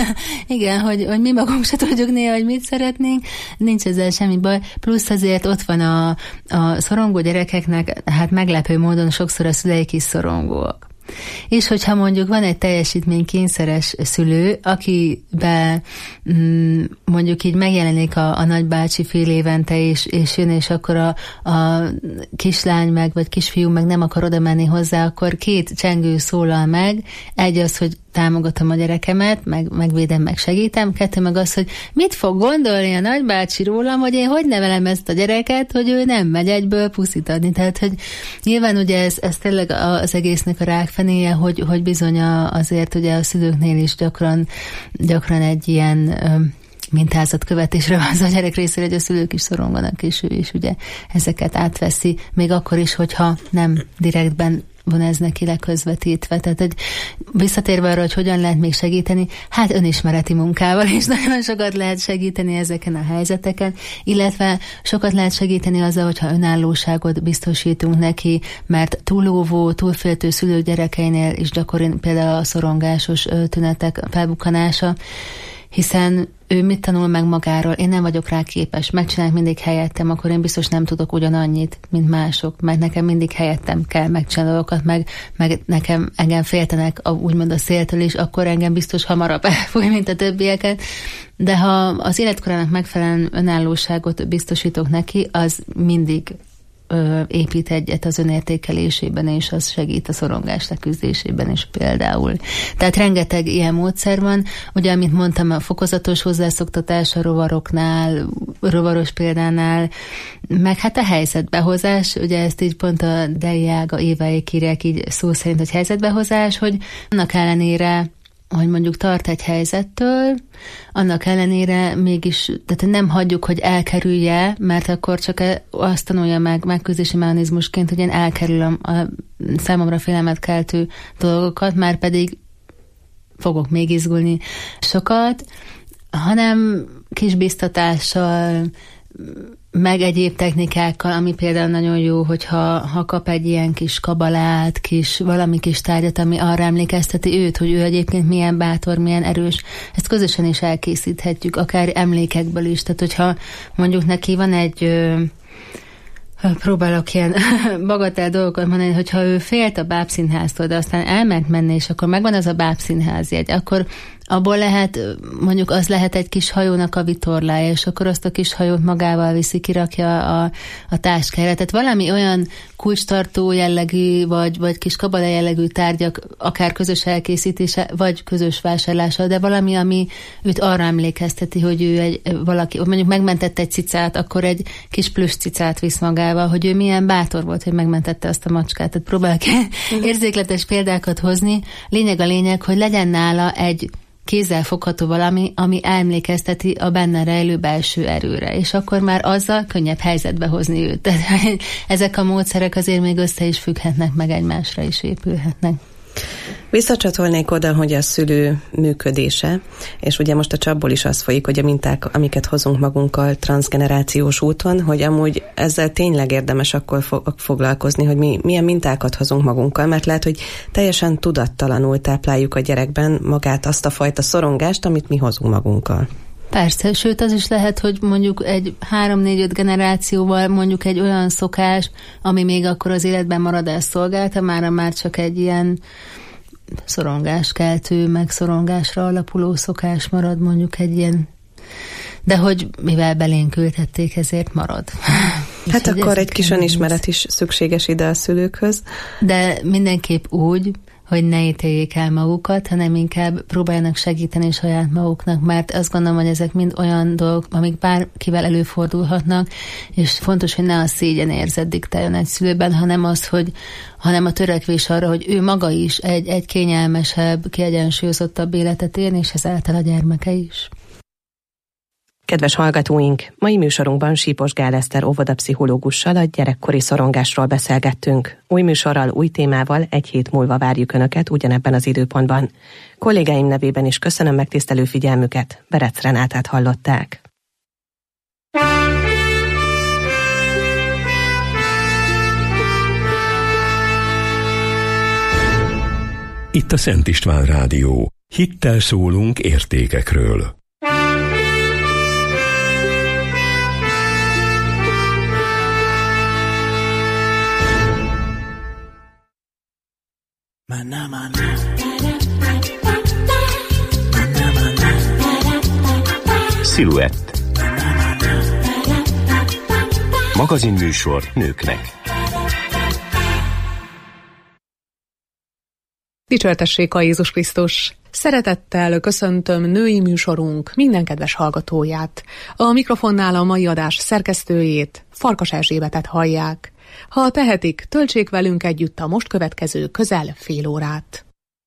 igen, hogy, hogy mi magunk se tudjuk néha, hogy mit szeretnénk, nincs ezzel semmi baj. Plusz azért ott van a, a szorongó gyerekeknek, hát meglepő módon sokszor a szüleik is szorongóak. És hogyha mondjuk van egy teljesítménykényszeres szülő, akiben mm, mondjuk így megjelenik a, a nagybácsi fél évente, és, és jön, és akkor a, a kislány meg, vagy kisfiú meg nem akar oda menni hozzá, akkor két csengő szólal meg. Egy az, hogy támogatom a gyerekemet, meg, megvédem, meg segítem. Kettő meg az, hogy mit fog gondolni a nagybácsi rólam, hogy én hogy nevelem ezt a gyereket, hogy ő nem megy egyből puszit adni. Tehát, hogy nyilván ugye ez, ez tényleg az egésznek a rákfenéje, hogy, hogy bizony azért ugye a szülőknél is gyakran, gyakran egy ilyen mintázatkövetésre van az a gyerek részére, hogy a szülők is szoronganak, és ő is ugye ezeket átveszi, még akkor is, hogyha nem direktben van ez neki leközvetítve. Tehát, hogy visszatérve arra, hogy hogyan lehet még segíteni, hát önismereti munkával is nagyon sokat lehet segíteni ezeken a helyzeteken, illetve sokat lehet segíteni azzal, hogyha önállóságot biztosítunk neki, mert túlóvó, túlféltő szülők gyerekeinél is gyakori például a szorongásos tünetek felbukkanása, hiszen ő mit tanul meg magáról, én nem vagyok rá képes, megcsinálják mindig helyettem, akkor én biztos nem tudok ugyanannyit, mint mások, mert nekem mindig helyettem kell megcsinálni dolgokat, meg, meg nekem engem féltenek a, úgymond a széltől is, akkor engem biztos hamarabb elfúj, mint a többieket. De ha az életkorának megfelelően önállóságot biztosítok neki, az mindig épít egyet az önértékelésében, és az segít a szorongás leküzdésében is például. Tehát rengeteg ilyen módszer van. Ugye, amit mondtam, a fokozatos hozzászoktatás a rovaroknál, rovaros példánál, meg hát a helyzetbehozás, ugye ezt így pont a Deli Ága Éváék írják így szó szerint, hogy helyzetbehozás, hogy annak ellenére, hogy mondjuk tart egy helyzettől, annak ellenére mégis, tehát nem hagyjuk, hogy elkerülje, mert akkor csak azt tanulja meg megküzdési mechanizmusként, hogy én elkerülöm a számomra félelmet keltő dolgokat, már pedig fogok még izgulni sokat, hanem kis biztatással, meg egyéb technikákkal, ami például nagyon jó, hogyha ha kap egy ilyen kis kabalát, kis, valami kis tárgyat, ami arra emlékezteti őt, hogy ő egyébként milyen bátor, milyen erős. Ezt közösen is elkészíthetjük, akár emlékekből is. Tehát, hogyha mondjuk neki van egy... próbálok ilyen bagatel dolgokat mondani, hogyha ő félt a bábszínháztól, de aztán elment menni, és akkor megvan az a bábszínház jegy, akkor abból lehet, mondjuk az lehet egy kis hajónak a vitorlája, és akkor azt a kis hajót magával viszi, kirakja a, a táskára. Tehát valami olyan kulcstartó jellegű, vagy, vagy kis kabala jellegű tárgyak, akár közös elkészítése, vagy közös vásárlása, de valami, ami őt arra emlékezteti, hogy ő egy valaki, mondjuk megmentett egy cicát, akkor egy kis plüss cicát visz magával, hogy ő milyen bátor volt, hogy megmentette azt a macskát. Tehát próbálok érzékletes példákat hozni. Lényeg a lényeg, hogy legyen nála egy kézzel fogható valami, ami emlékezteti a benne rejlő belső erőre, és akkor már azzal könnyebb helyzetbe hozni őt. Tehát ezek a módszerek azért még össze is függhetnek, meg egymásra is épülhetnek. Visszacsatolnék oda, hogy a szülő működése, és ugye most a csapból is az folyik, hogy a minták, amiket hozunk magunkkal transzgenerációs úton, hogy amúgy ezzel tényleg érdemes akkor foglalkozni, hogy mi milyen mintákat hozunk magunkkal, mert lehet, hogy teljesen tudattalanul tápláljuk a gyerekben magát azt a fajta szorongást, amit mi hozunk magunkkal. Persze, sőt az is lehet, hogy mondjuk egy három-négy-öt generációval mondjuk egy olyan szokás, ami még akkor az életben maradást szolgálta, mára már csak egy ilyen szorongáskeltő, meg szorongásra alapuló szokás marad, mondjuk egy ilyen, de hogy mivel belénk ültették, ezért marad. Hát akkor egy kis önismeret is szükséges ide a szülőkhöz. De mindenképp úgy, hogy ne ítéljék el magukat, hanem inkább próbáljanak segíteni saját maguknak, mert azt gondolom, hogy ezek mind olyan dolgok, amik bárkivel előfordulhatnak, és fontos, hogy ne a szégyenérzet diktáljon egy szülőben, hanem az, hogy hanem a törekvés arra, hogy ő maga is egy, egy kényelmesebb, kiegyensúlyozottabb életet élni, és ezáltal a gyermeke is. Kedves hallgatóink, mai műsorunkban Sípos Gál Eszter óvodapszichológussal a gyerekkori szorongásról beszélgettünk. Új műsorral, új témával egy hét múlva várjuk Önöket ugyanebben az időpontban. Kollégáim nevében is köszönöm megtisztelő figyelmüket, Berec Renátát hallották. Itt a Szent István Rádió. Hittel szólunk értékekről. Sziluett. Magazinműsor nőknek. Dicsértessék a Jézus Krisztus! Szeretettel köszöntöm női műsorunk minden kedves hallgatóját. A mikrofonnál a mai adás szerkesztőjét, Farkas Erzsébetet hallják. Ha tehetik, töltsék velünk együtt a most következő közel fél órát.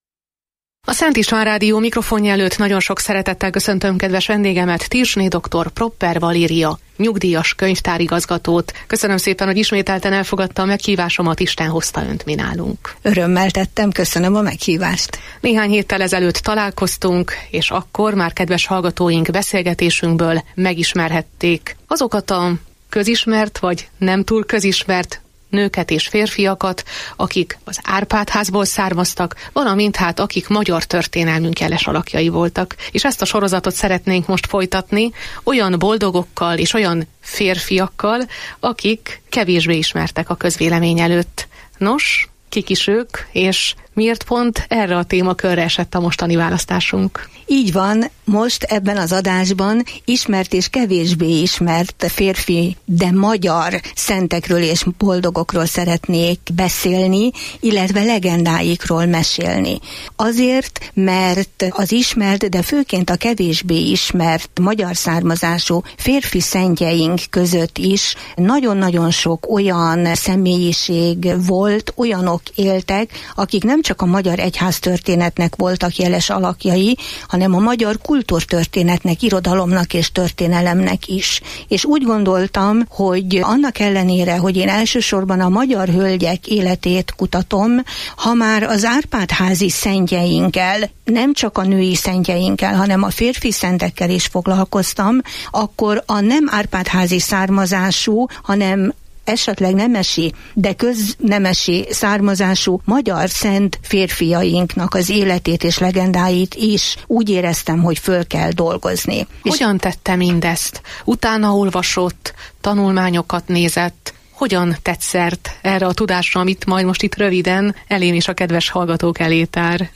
A Szent István Rádió mikrofonja előtt nagyon sok szeretettel köszöntöm kedves vendégemet, Tirsné doktor Propper Valéria, nyugdíjas könyvtárigazgatót. Köszönöm szépen, hogy ismételten elfogadta a meghívásomat, Isten hozta önt mi nálunk. Örömmel tettem, köszönöm a meghívást. Néhány héttel ezelőtt találkoztunk, és akkor már kedves hallgatóink beszélgetésünkből megismerhették azokat a közismert vagy nem túl közismert nőket és férfiakat, akik az Árpád-házból származtak, valamint hát akik magyar történelmünk jeles alakjai voltak. És ezt a sorozatot szeretnénk most folytatni olyan boldogokkal és olyan férfiakkal, akik kevésbé ismertek a közvélemény előtt. Nos, kik is ők, és miért pont erre a témakörre esett a mostani választásunk? Így van, most ebben az adásban ismert és kevésbé ismert férfi, de magyar szentekről és boldogokról szeretnék beszélni, illetve legendáikról mesélni. Azért, mert az ismert, de főként a kevésbé ismert magyar származású férfi szentjeink között is nagyon-nagyon sok olyan személyiség volt, olyanok éltek, akik nem csak a magyar egyháztörténetnek voltak jeles alakjai, hanem a magyar kultúrtörténetnek, irodalomnak és történelemnek is. És úgy gondoltam, hogy annak ellenére, hogy én elsősorban a magyar hölgyek életét kutatom, ha már az Árpád-házi szentjeinkkel, nem csak a női szentjeinkkel, hanem a férfi szentekkel is foglalkoztam, akkor a nem Árpád-házi származású, hanem esetleg nemesi, de köznemesi származású magyar szent férfiainknak az életét és legendáit is úgy éreztem, hogy föl kell dolgozni. Hogyan tette mindezt? Utána olvasott, tanulmányokat nézett, hogyan tett szert erre a tudásra, amit majd most itt röviden elém és a kedves hallgatók elé tár?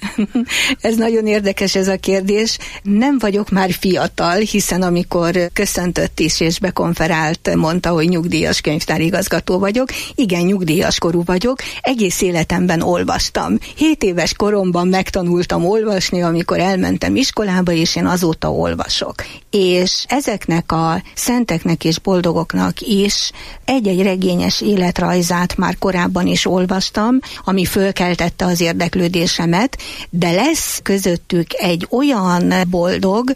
Ez nagyon érdekes ez a kérdés. Nem vagyok már fiatal, hiszen amikor köszöntött is és bekonferált, mondta, hogy nyugdíjas könyvtárigazgató vagyok. Igen, nyugdíjas korú vagyok. Egész életemben olvastam. Hét éves koromban megtanultam olvasni, amikor elmentem iskolába, és én azóta olvasok. És ezeknek a szenteknek és boldogoknak is egy-egy regény életrajzát már korábban is olvastam, ami fölkeltette az érdeklődésemet, de lesz közöttük egy olyan boldog,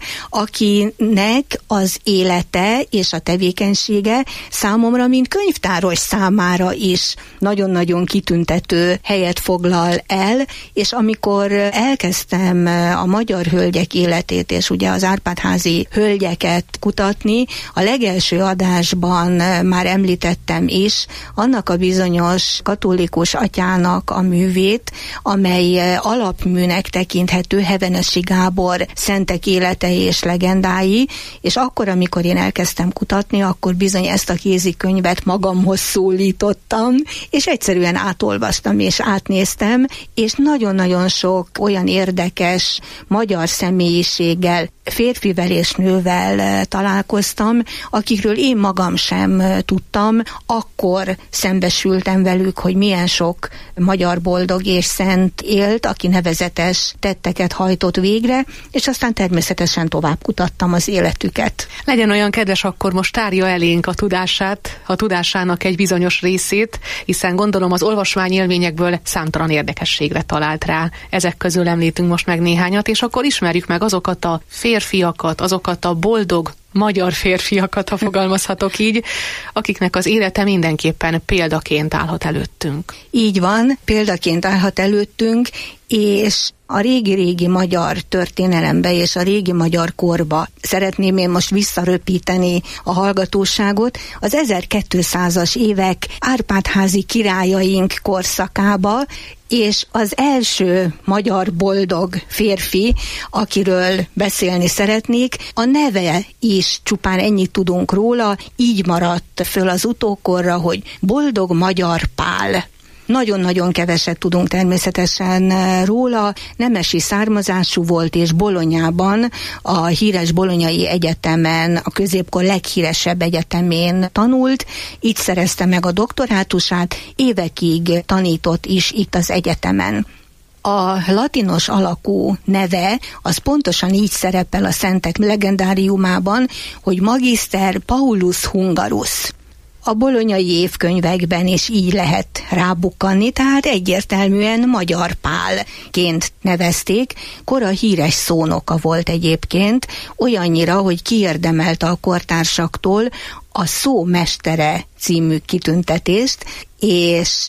akinek az élete és a tevékenysége számomra, mint könyvtáros számára is nagyon-nagyon kitüntető helyet foglal el, és amikor elkezdtem a magyar hölgyek életét, és ugye az Árpád-házi hölgyeket kutatni, a legelső adásban már említettem is, annak a bizonyos katolikus atyának a művét, amely alapműnek tekinthető, Hevenesi Gábor szentek élete és legendái, és akkor, amikor én elkezdtem kutatni, akkor bizony ezt a kézikönyvet magamhoz szólítottam, és egyszerűen átolvastam és átnéztem, és nagyon-nagyon sok olyan érdekes magyar személyiséggel, férfivel és nővel találkoztam, akikről én magam sem tudtam, akkor akkor szembesültem velük, hogy milyen sok magyar boldog és szent élt, aki nevezetes tetteket hajtott végre, és aztán természetesen tovább kutattam az életüket. Legyen olyan kedves, akkor most tárja elénk a tudását, a tudásának egy bizonyos részét, hiszen gondolom az olvasmányélményekből számtalan érdekességre talált rá. Ezek közül említünk most meg néhányat, és akkor ismerjük meg azokat a férfiakat, azokat a boldog magyar férfiakat, ha fogalmazhatok így, akiknek az élete mindenképpen példaként állhat előttünk. Így van, példaként állhat előttünk, és a régi-régi magyar történelembe és a régi magyar korba szeretném én most visszaröpíteni a hallgatóságot az ezerkétszázas évek Árpád-házi királyaink korszakába, és az első magyar boldog férfi, akiről beszélni szeretnék, a neve is csupán ennyit tudunk róla, így maradt föl az utókorra, hogy Boldog Magyar Pál. Nagyon-nagyon keveset tudunk természetesen róla, nemesi származású volt, és Bolonyában, a híres Bolonyai Egyetemen, a középkor leghíresebb egyetemén tanult, itt szerezte meg a doktorátusát, évekig tanított is itt az egyetemen. A latinos alakú neve az pontosan így szerepel a szentek legendáriumában, hogy Magister Paulus Hungarus. A bolonyai évkönyvekben is így lehet rábukkanni, tehát egyértelműen Magyar Pálként nevezték. Kora híres szónoka volt egyébként, olyannyira, hogy kiérdemelte a kortársaktól a Szómestere című kitüntetést, és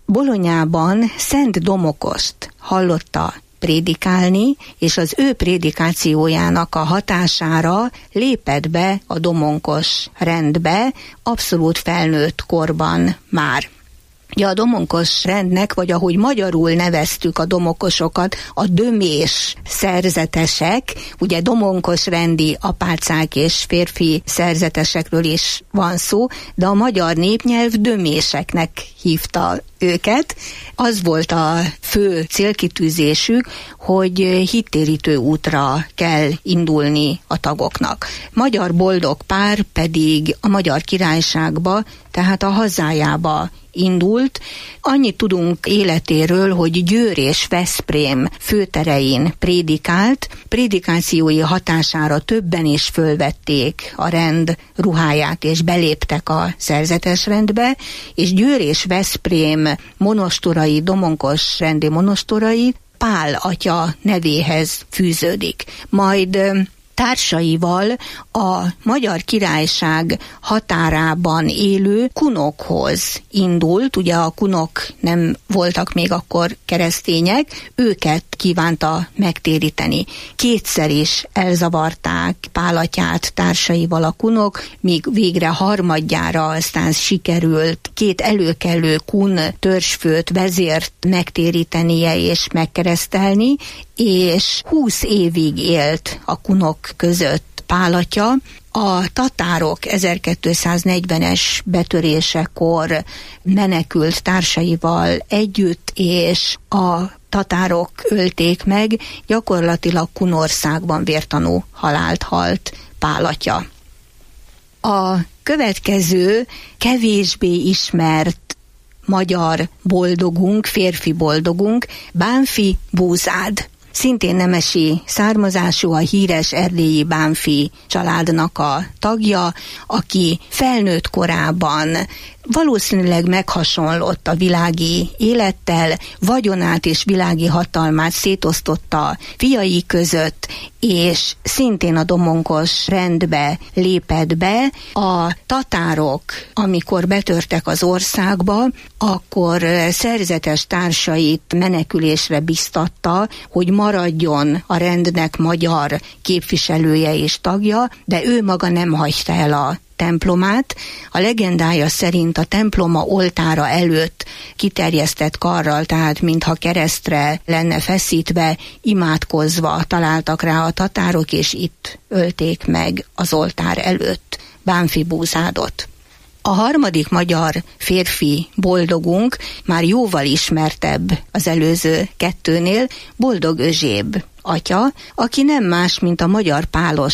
Bolonyában Szent Domokost hallotta prédikálni, és az ő prédikációjának a hatására lépett be a domonkos rendbe, abszolút felnőtt korban már. Ugye a domonkos rendnek, vagy ahogy magyarul neveztük a domokosokat, a dömés szerzetesek, ugye domonkos rendi apácák és férfi szerzetesekről is van szó, de a magyar népnyelv döméseknek hívta őket. Az volt a fő célkitűzésük, hogy hittérítő útra kell indulni a tagoknak. Magyar boldog pár pedig a Magyar Királyságba, tehát a hazájába indult. Annyit tudunk életéről, hogy Győr és Veszprém főterein prédikált, prédikációi hatására többen is fölvették a rend ruháját és beléptek a szerzetes rendbe, és Győr és Veszprém monostorai, domonkos rendi monostorai Pál atya nevéhez fűződik. Majd társaival a Magyar Királyság határában élő kunokhoz indult, ugye a kunok nem voltak még akkor keresztények, őket kívánta megtéríteni. Kétszer is elzavarták Pál atyát társaival a kunok, míg végre harmadjára aztán sikerült két előkelő kun törzsfőt, vezért megtérítenie és megkeresztelni, és húsz évig élt a kunok között Pál atya. A tatárok ezerkétszáznegyvenes betörésekor menekült társaival együtt, és a tatárok ölték meg, gyakorlatilag Kunországban vértanú halált halt Pál atya. A következő kevésbé ismert magyar boldogunk, férfi boldogunk, Bánffy Búzád. Szintén nemesi származású, a híres erdélyi Bánffy családnak a tagja, aki felnőtt korában valószínűleg meghasonlott a világi élettel, vagyonát és világi hatalmát szétosztotta fiai között, és szintén a domonkos rendbe lépett be. A tatárok, amikor betörtek az országba, akkor szerzetes társait menekülésre biztatta, hogy maradjon a rendnek magyar képviselője és tagja, de ő maga nem hagyta el a templomát. A legendája szerint a temploma oltára előtt kiterjesztett karral, tehát mintha keresztre lenne feszítve, imádkozva találtak rá a tatárok, és itt ölték meg az oltár előtt Bánffy Búzádot. A harmadik magyar férfi boldogunk már jóval ismertebb az előző kettőnél, Boldog Özséb atya, aki nem más, mint a magyar pálos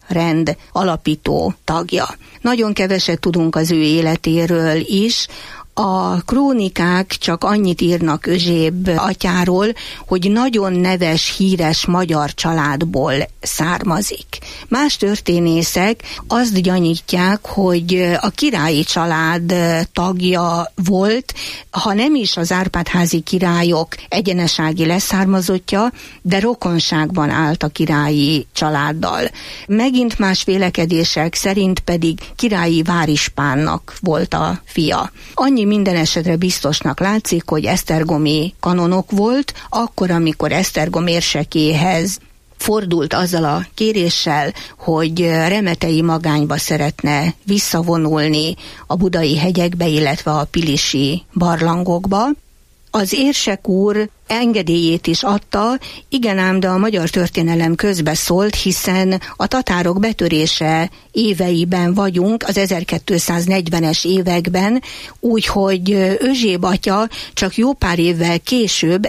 rend alapító tagja. Nagyon keveset tudunk az ő életéről is. A krónikák csak annyit írnak Özséb atyáról, hogy nagyon neves, híres magyar családból származik. Más történészek azt gyanítják, hogy a királyi család tagja volt, ha nem is az Árpád-házi királyok egyenesági leszármazottja, de rokonságban állt a királyi családdal. Megint más vélekedések szerint pedig királyi várispánnak volt a fia. Annyi minden esetre biztosnak látszik, hogy esztergomi kanonok volt, akkor, amikor Esztergom érsekéhez fordult azzal a kéréssel, hogy remetei magányba szeretne visszavonulni a budai hegyekbe, illetve a pilisi barlangokba. Az érsek úr engedélyét is adta, igen ám, de a magyar történelem közbeszólt, hiszen a tatárok betörése éveiben vagyunk, az ezerkétszáznegyvenes években, úgyhogy Özséb atya csak jó pár évvel később,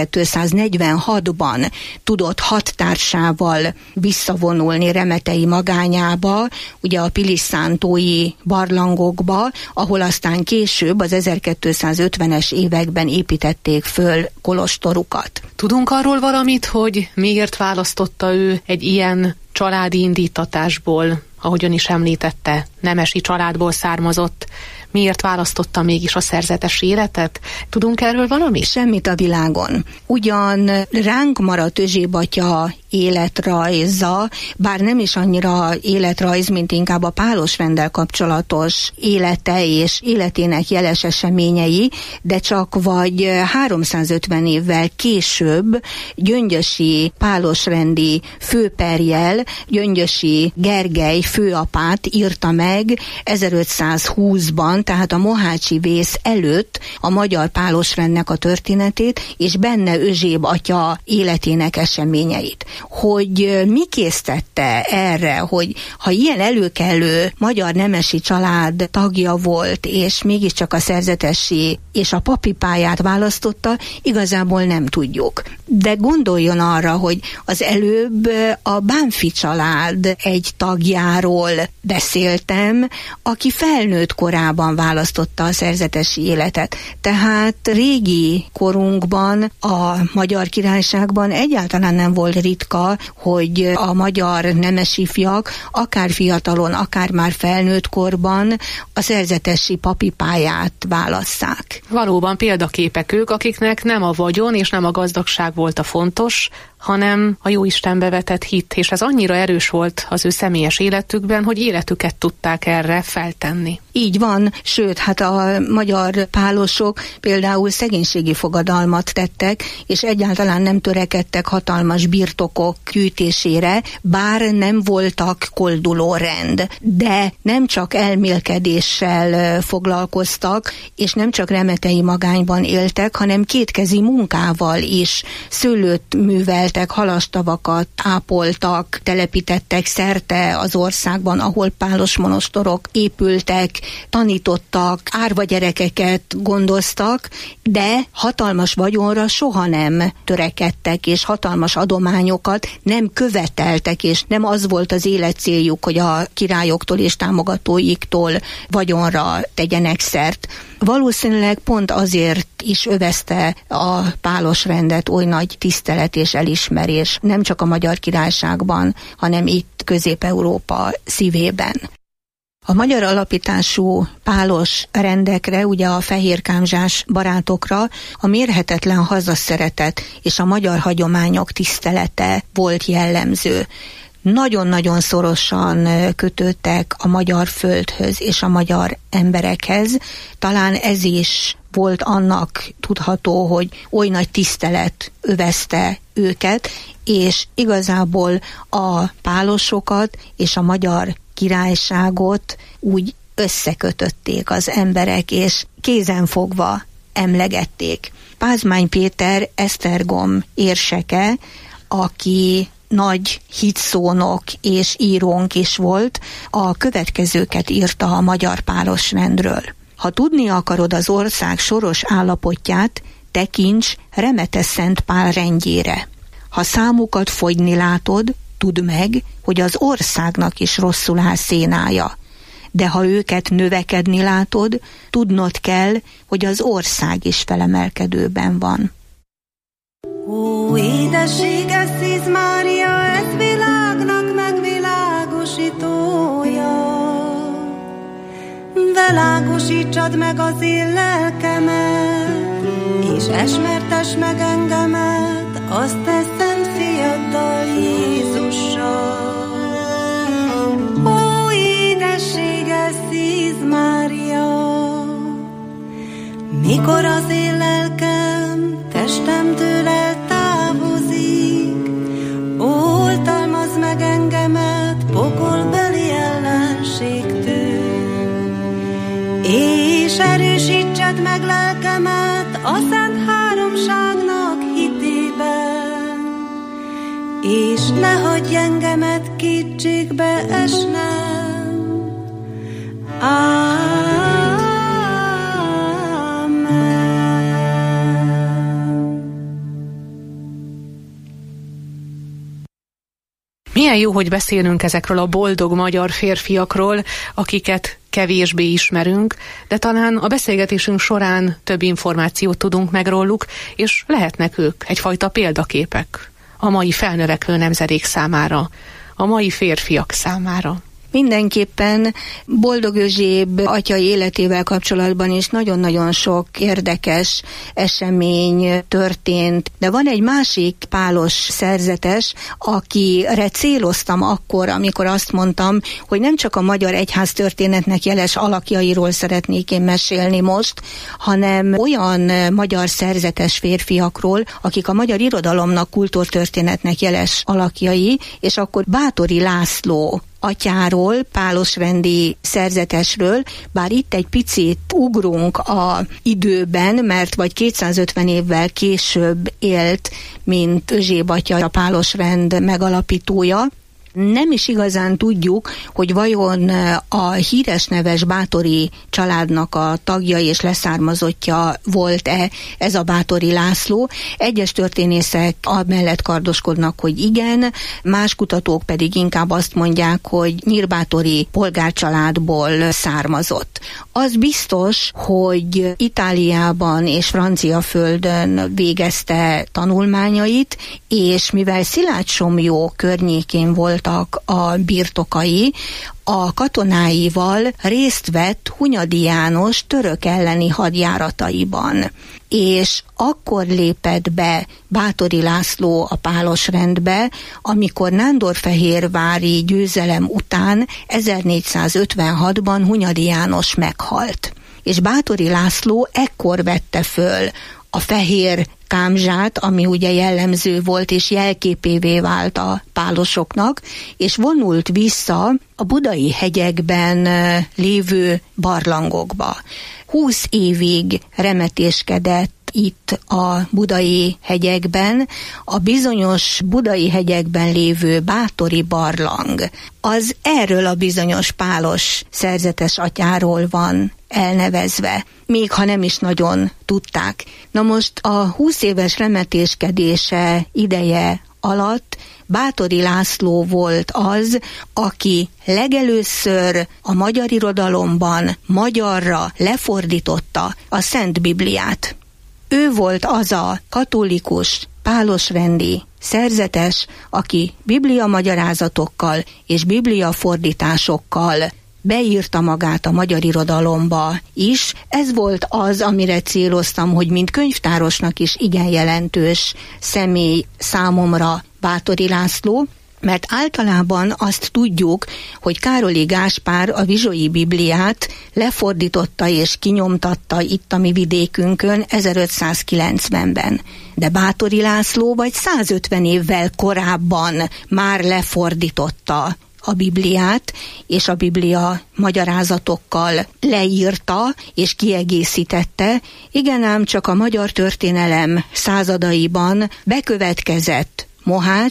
ezerkétszáznegyvenhatban tudott hat társával visszavonulni remetei magányába, ugye a pilis-szántói barlangokba, ahol aztán később az ezerkétszázötvenes években építették föl Kolozsváron torukat. Tudunk arról valamit, hogy miért választotta ő egy ilyen családi indítatásból, ahogyan is említette, nemesi családból származott, miért választotta mégis a szerzetes életet? Tudunk erről valamit? Semmit a világon. Ugyan ránk maradt Özséb atya életrajza, bár nem is annyira életrajz, mint inkább a Pálos-renddel kapcsolatos élete és életének jeles eseményei, de csak vagy háromszázötven évvel később Gyöngyösi Pálos-rendi főperjel Gyöngyösi Gergely főapát írta meg ezerötszázhúszban, tehát a mohácsi vész előtt a magyar Pálos-rendnek a történetét, és benne Özséb atya életének eseményeit. Hogy mi késztette erre, hogy ha ilyen előkelő magyar nemesi család tagja volt, és mégiscsak a szerzetesi és a papi pályát választotta, igazából nem tudjuk. De gondoljon arra, hogy az előbb a Bánffy család egy tagjáról beszéltem, aki felnőtt korában választotta a szerzetesi életet. Tehát régi korunkban, a Magyar Királyságban egyáltalán nem volt ritka, hogy a magyar nemesifjak akár fiatalon, akár már felnőtt korban a szerzetesi papi pályát válasszák. Valóban példaképek ők, akiknek nem a vagyon és nem a gazdagság volt a fontos, hanem a Jóistenbe vetett hit, és ez annyira erős volt az ő személyes életükben, hogy életüket tudták erre feltenni. Így van, sőt, hát a magyar pálosok például szegénységi fogadalmat tettek, és egyáltalán nem törekedtek hatalmas birtokok gyűjtésére, bár nem voltak kolduló rend, de nem csak elmélkedéssel foglalkoztak, és nem csak remetei magányban éltek, hanem kétkezi munkával is szőlőt műveltek, halastavakat ápoltak, telepítettek szerte az országban, ahol pálos monostorok épültek, tanítottak, árva gyerekeket gondoztak, de hatalmas vagyonra soha nem törekedtek, és hatalmas adományokat nem követeltek, és nem az volt az életcéljuk, hogy a királyoktól és támogatóiktól vagyonra tegyenek szert. Valószínűleg pont azért is övezte a Pálos-rendet oly nagy tisztelet és elismerés, nem csak a Magyar Királyságban, hanem itt Közép-Európa szívében. A magyar alapítású pálos rendekre, ugye a fehérkámzsás barátokra a mérhetetlen hazaszeretet és a magyar hagyományok tisztelete volt jellemző. Nagyon-nagyon szorosan kötődtek a magyar földhöz és a magyar emberekhez. Talán ez is volt annak tudható, hogy oly nagy tisztelet övezte őket, és igazából a pálosokat és a magyar királyságot úgy összekötötték az emberek, és kézenfogva emlegették. Pázmány Péter Esztergom érseke, aki nagy hitszónok és írónk is volt, a következőket írta a magyar Pálos-rendről. Ha tudni akarod az ország soros állapotját, tekints Remete Szent Pál rendjére. Ha számukat fogyni látod, tudd meg, hogy az országnak is rosszul áll szénája. De ha őket növekedni látod, tudnod kell, hogy az ország is felemelkedőben van. Ó, édességes Szűz Mária, ez világnak megvilágosítója. Világosítsad meg az én lelkemet, és esmertess meg engemet, azt te szent fiaddal, Jézussal. Ó, édességes Szűz Mária, mikor az én lelkem testemtől eltávozik, oltalmazd meg engemet pokolbeli ellenségtől, és erősítsed meg lelkemet a Szent Háromságnak hitében, és ne hagyj engemet kétségbe esnem. Amen. Milyen jó, hogy beszélünk ezekről a boldog magyar férfiakról, akiket kevésbé ismerünk, de talán a beszélgetésünk során több információt tudunk meg róluk, és lehetnek ők egyfajta példaképek a mai felnövekvő nemzedék számára, a mai férfiak számára. Mindenképpen Boldog Euzséb atya életével kapcsolatban is nagyon-nagyon sok érdekes esemény történt, de van egy másik pálos szerzetes, akire céloztam akkor, amikor azt mondtam, hogy nem csak a magyar egyház történetnek jeles alakjairól szeretnék én mesélni most, hanem olyan magyar szerzetes férfiakról, akik a magyar irodalomnak, kultúrtörténetnek jeles alakjai, és akkor Báthori László atyáról, pálosrendi szerzetesről, bár itt egy picit ugrunk a időben, mert vagy kétszázötven évvel később élt, mint Euzséb atya, a pálosrend megalapítója. Nem is igazán tudjuk, hogy vajon a híres neves Báthori családnak a tagja és leszármazottja volt-e ez a Báthori László. Egyes történészek amellett kardoskodnak, hogy igen, más kutatók pedig inkább azt mondják, hogy nyírbáthori polgárcsaládból származott. Az biztos, hogy Itáliában és Franciaföldön végezte tanulmányait, és mivel Szilágysomlyó környékén volt a birtokai, a katonáival részt vett Hunyadi János török elleni hadjárataiban. És akkor lépett be Báthori László a pálosrendbe, amikor nándorfehérvári győzelem után ezernégyszázötvenhatban Hunyadi János meghalt. És Báthori László ekkor vette föl a fehér kámzsát, ami ugye jellemző volt és jelképévé vált a pálosoknak, és vonult vissza a budai hegyekben lévő barlangokba. Húsz évig remetéskedett itt a budai hegyekben, a bizonyos budai hegyekben lévő Báthori barlang, az erről a bizonyos pálos szerzetes atyáról van elnevezve, még ha nem is nagyon tudták. Na most a húsz éves remetéskedése ideje alatt Báthori László volt az, aki legelőször a magyar irodalomban magyarra lefordította a Szent Bibliát. Ő volt az a katolikus, pálosrendi szerzetes, aki biblia magyarázatokkal és biblia fordításokkal beírta magát a magyar irodalomba is. Ez volt az, amire céloztam, hogy mint könyvtárosnak is igen jelentős személy számomra Báthori László, mert általában azt tudjuk, hogy Károli Gáspár a Vizsolyi Bibliát lefordította és kinyomtatta itt a mi vidékünkön ezerötszázkilencvenben. De Báthori László vagy százötven évvel korábban már lefordította a Bibliát, és a Biblia magyarázatokkal leírta és kiegészítette. Igen ám, csak a magyar történelem századaiban bekövetkezett Mohács,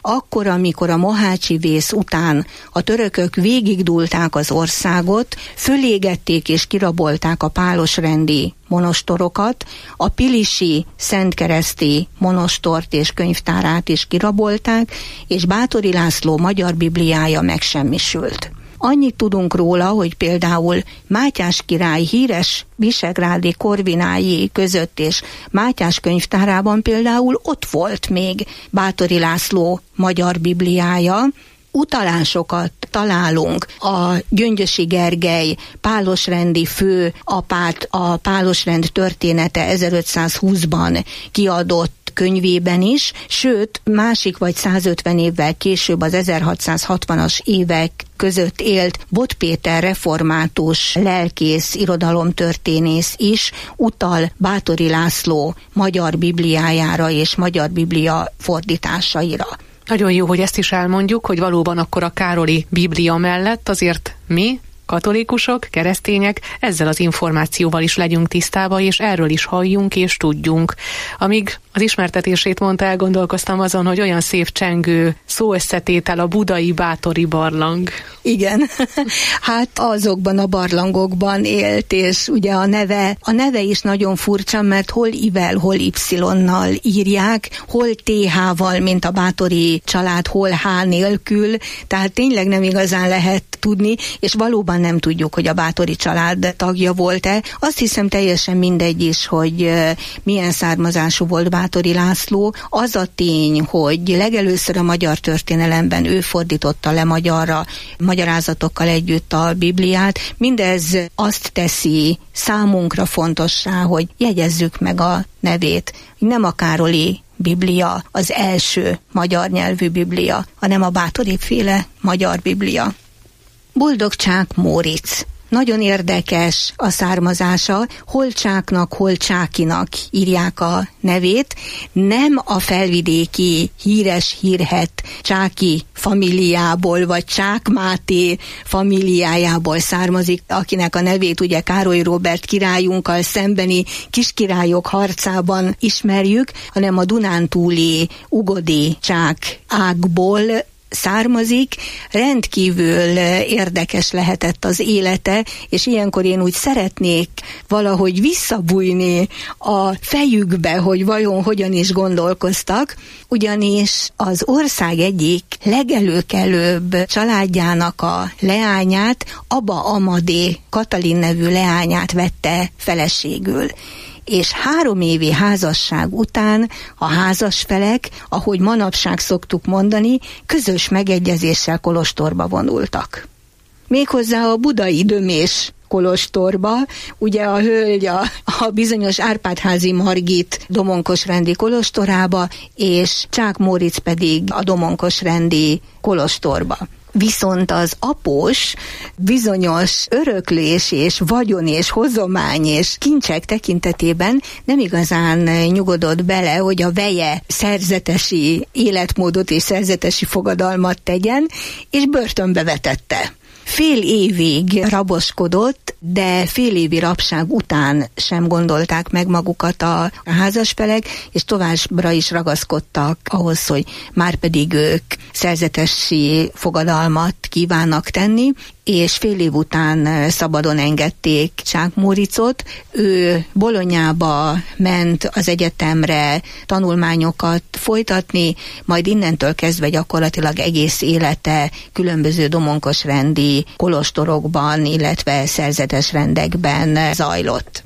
akkor, amikor a mohácsi vész után a törökök végigdúlták az országot, fölégették és kirabolták a pálosrendi monostorokat, a pilisi szentkereszti monostort és könyvtárát is kirabolták, és Báthory László magyar bibliája megsemmisült. Annyit tudunk róla, hogy például Mátyás király híres visegrádi korvinái között és Mátyás könyvtárában például ott volt még Báthory László magyar bibliája. Utalásokat találunk a Gyöngyösi Gergely pálosrendi fő apát, a pálosrend története ezerötszázhúszban kiadott könyvében is, sőt, másik vagy százötven évvel később az ezerhatszázhatvanas évek között élt Bot Péter református lelkész, irodalomtörténész is utal Báthory László magyar bibliájára és magyar biblia fordításaira. Nagyon jó, hogy ezt is elmondjuk, hogy valóban akkor a Károli Biblia mellett azért mi, katolikusok, keresztények, ezzel az információval is legyünk tisztában, és erről is halljunk és tudjunk. Amíg az ismertetését mondta, elgondolkoztam azon, hogy olyan szép csengő szóösszetétel a budai Báthory barlang. Igen, hát azokban a barlangokban élt, és ugye a neve, a neve is nagyon furcsa, mert hol I-vel, hol Y-nal írják, hol té há-val, mint a Báthory család, hol H nélkül, tehát tényleg nem igazán lehet tudni, és valóban nem tudjuk, hogy a Báthory család tagja volt-e. Azt hiszem teljesen mindegy is, hogy milyen származású volt Báthory László. Az a tény, hogy legelőször a magyar történelemben ő fordította le magyarra, magyarázatokkal együtt a Bibliát. Mindez azt teszi számunkra fontossá, hogy jegyezzük meg a nevét. Nem a Károli Biblia az első magyar nyelvű Biblia, hanem a Báthory féle magyar Biblia. Boldogcsák Móricz. Nagyon érdekes a származása, hol Csáknak, hol Csákinak írják a nevét. Nem a felvidéki híres hírhedt Csáki familiából, vagy Csák Máté familiájából származik, akinek a nevét ugye Károly Róbert királyunkkal szembeni kiskirályok harcában ismerjük, hanem a dunántúli ugodi Csák ágból származik. Rendkívül érdekes lehetett az élete, és ilyenkor én úgy szeretnék valahogy visszabújni a fejükbe, hogy vajon hogyan is gondolkoztak, ugyanis az ország egyik legelőkelőbb családjának a leányát, Aba Amadé Katalin nevű leányát vette feleségül. És három évi házasság után a házasfelek, ahogy manapság szoktuk mondani, közös megegyezéssel kolostorba vonultak. Méghozzá a budai Dömés kolostorba, ugye a hölgy a, a bizonyos Árpádházi Margit domonkosrendi kolostorába, és Csák Móricz pedig a domonkosrendi kolostorba. Viszont az após bizonyos öröklés és vagyon és hozomány és kincsek tekintetében nem igazán nyugodott bele, hogy a veje szerzetesi életmódot és szerzetesi fogadalmat tegyen, és börtönbe vetette. Fél évig raboskodott, de fél évi rabság után sem gondolták meg magukat a házasfelek, és továbbra is ragaszkodtak ahhoz, hogy márpedig ők szerzetesi fogadalmat kívánnak tenni, és fél év után szabadon engedték Csák Móriczot. Ő Bolognába ment az egyetemre tanulmányokat folytatni, majd innentől kezdve gyakorlatilag egész élete különböző domonkosrendi kolostorokban, illetve szerzetes rendekben zajlott.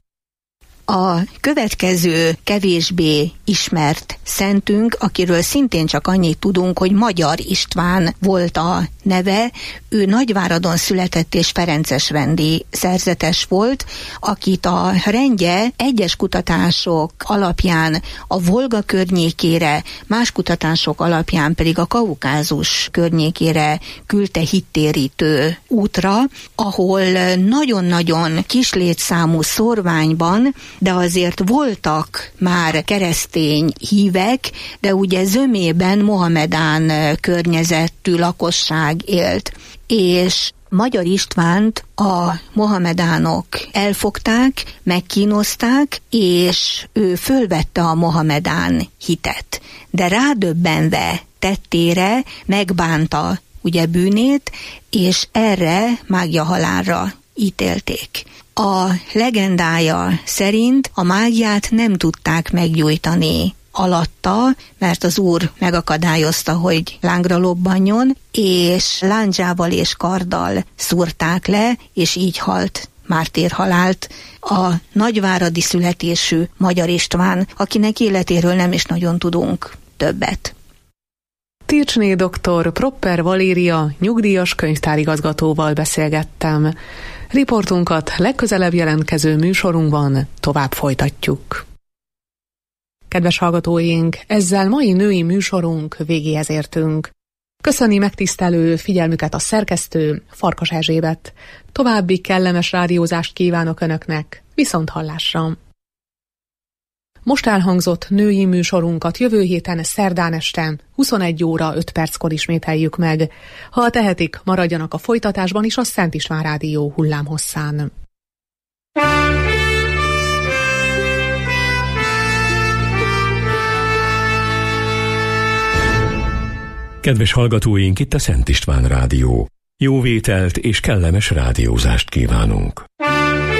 A következő kevésbé ismert szentünk, akiről szintén csak annyit tudunk, hogy Magyar István volt a neve, ő Nagyváradon született és ferencesrendi szerzetes volt, akit a rendje egyes kutatások alapján a Volga környékére, más kutatások alapján pedig a Kaukázus környékére küldte hittérítő útra, ahol nagyon-nagyon kis létszámú szórványban, de azért voltak már keresztény hívek, de ugye zömében mohamedán környezetű lakosság élt. És Magyar Istvánt a mohamedánok elfogták, megkínozták, és ő fölvette a mohamedán hitet. De rádöbbenve tettére megbánta ugye bűnét, és erre mágia halálra ítélték. A legendája szerint a mágiát nem tudták meggyújtani alatta, mert az úr megakadályozta, hogy lángra lobbanjon, és lándzsával és karddal szúrták le, és így halt mártírhalált a nagyváradi születésű Magyar István, akinek életéről nem is nagyon tudunk többet. Tircsné doktor Propper Valéria nyugdíjas könyvtárigazgatóval beszélgettem. Riportunkat legközelebb jelentkező műsorunkban tovább folytatjuk. Kedves hallgatóink, ezzel mai női műsorunk végéhez értünk. Köszöni megtisztelő figyelmüket a szerkesztő, Farkas Erzsébet. További kellemes rádiózást kívánok Önöknek, viszont hallásra! Most elhangzott női műsorunkat jövő héten szerdán este huszonegy óra öt perckor ismételjük meg. Ha tehetik, maradjanak a folytatásban is a Szent István Rádió hullámhosszán. Kedves hallgatóink, itt a Szent István Rádió. Jó vételt és kellemes rádiózást kívánunk.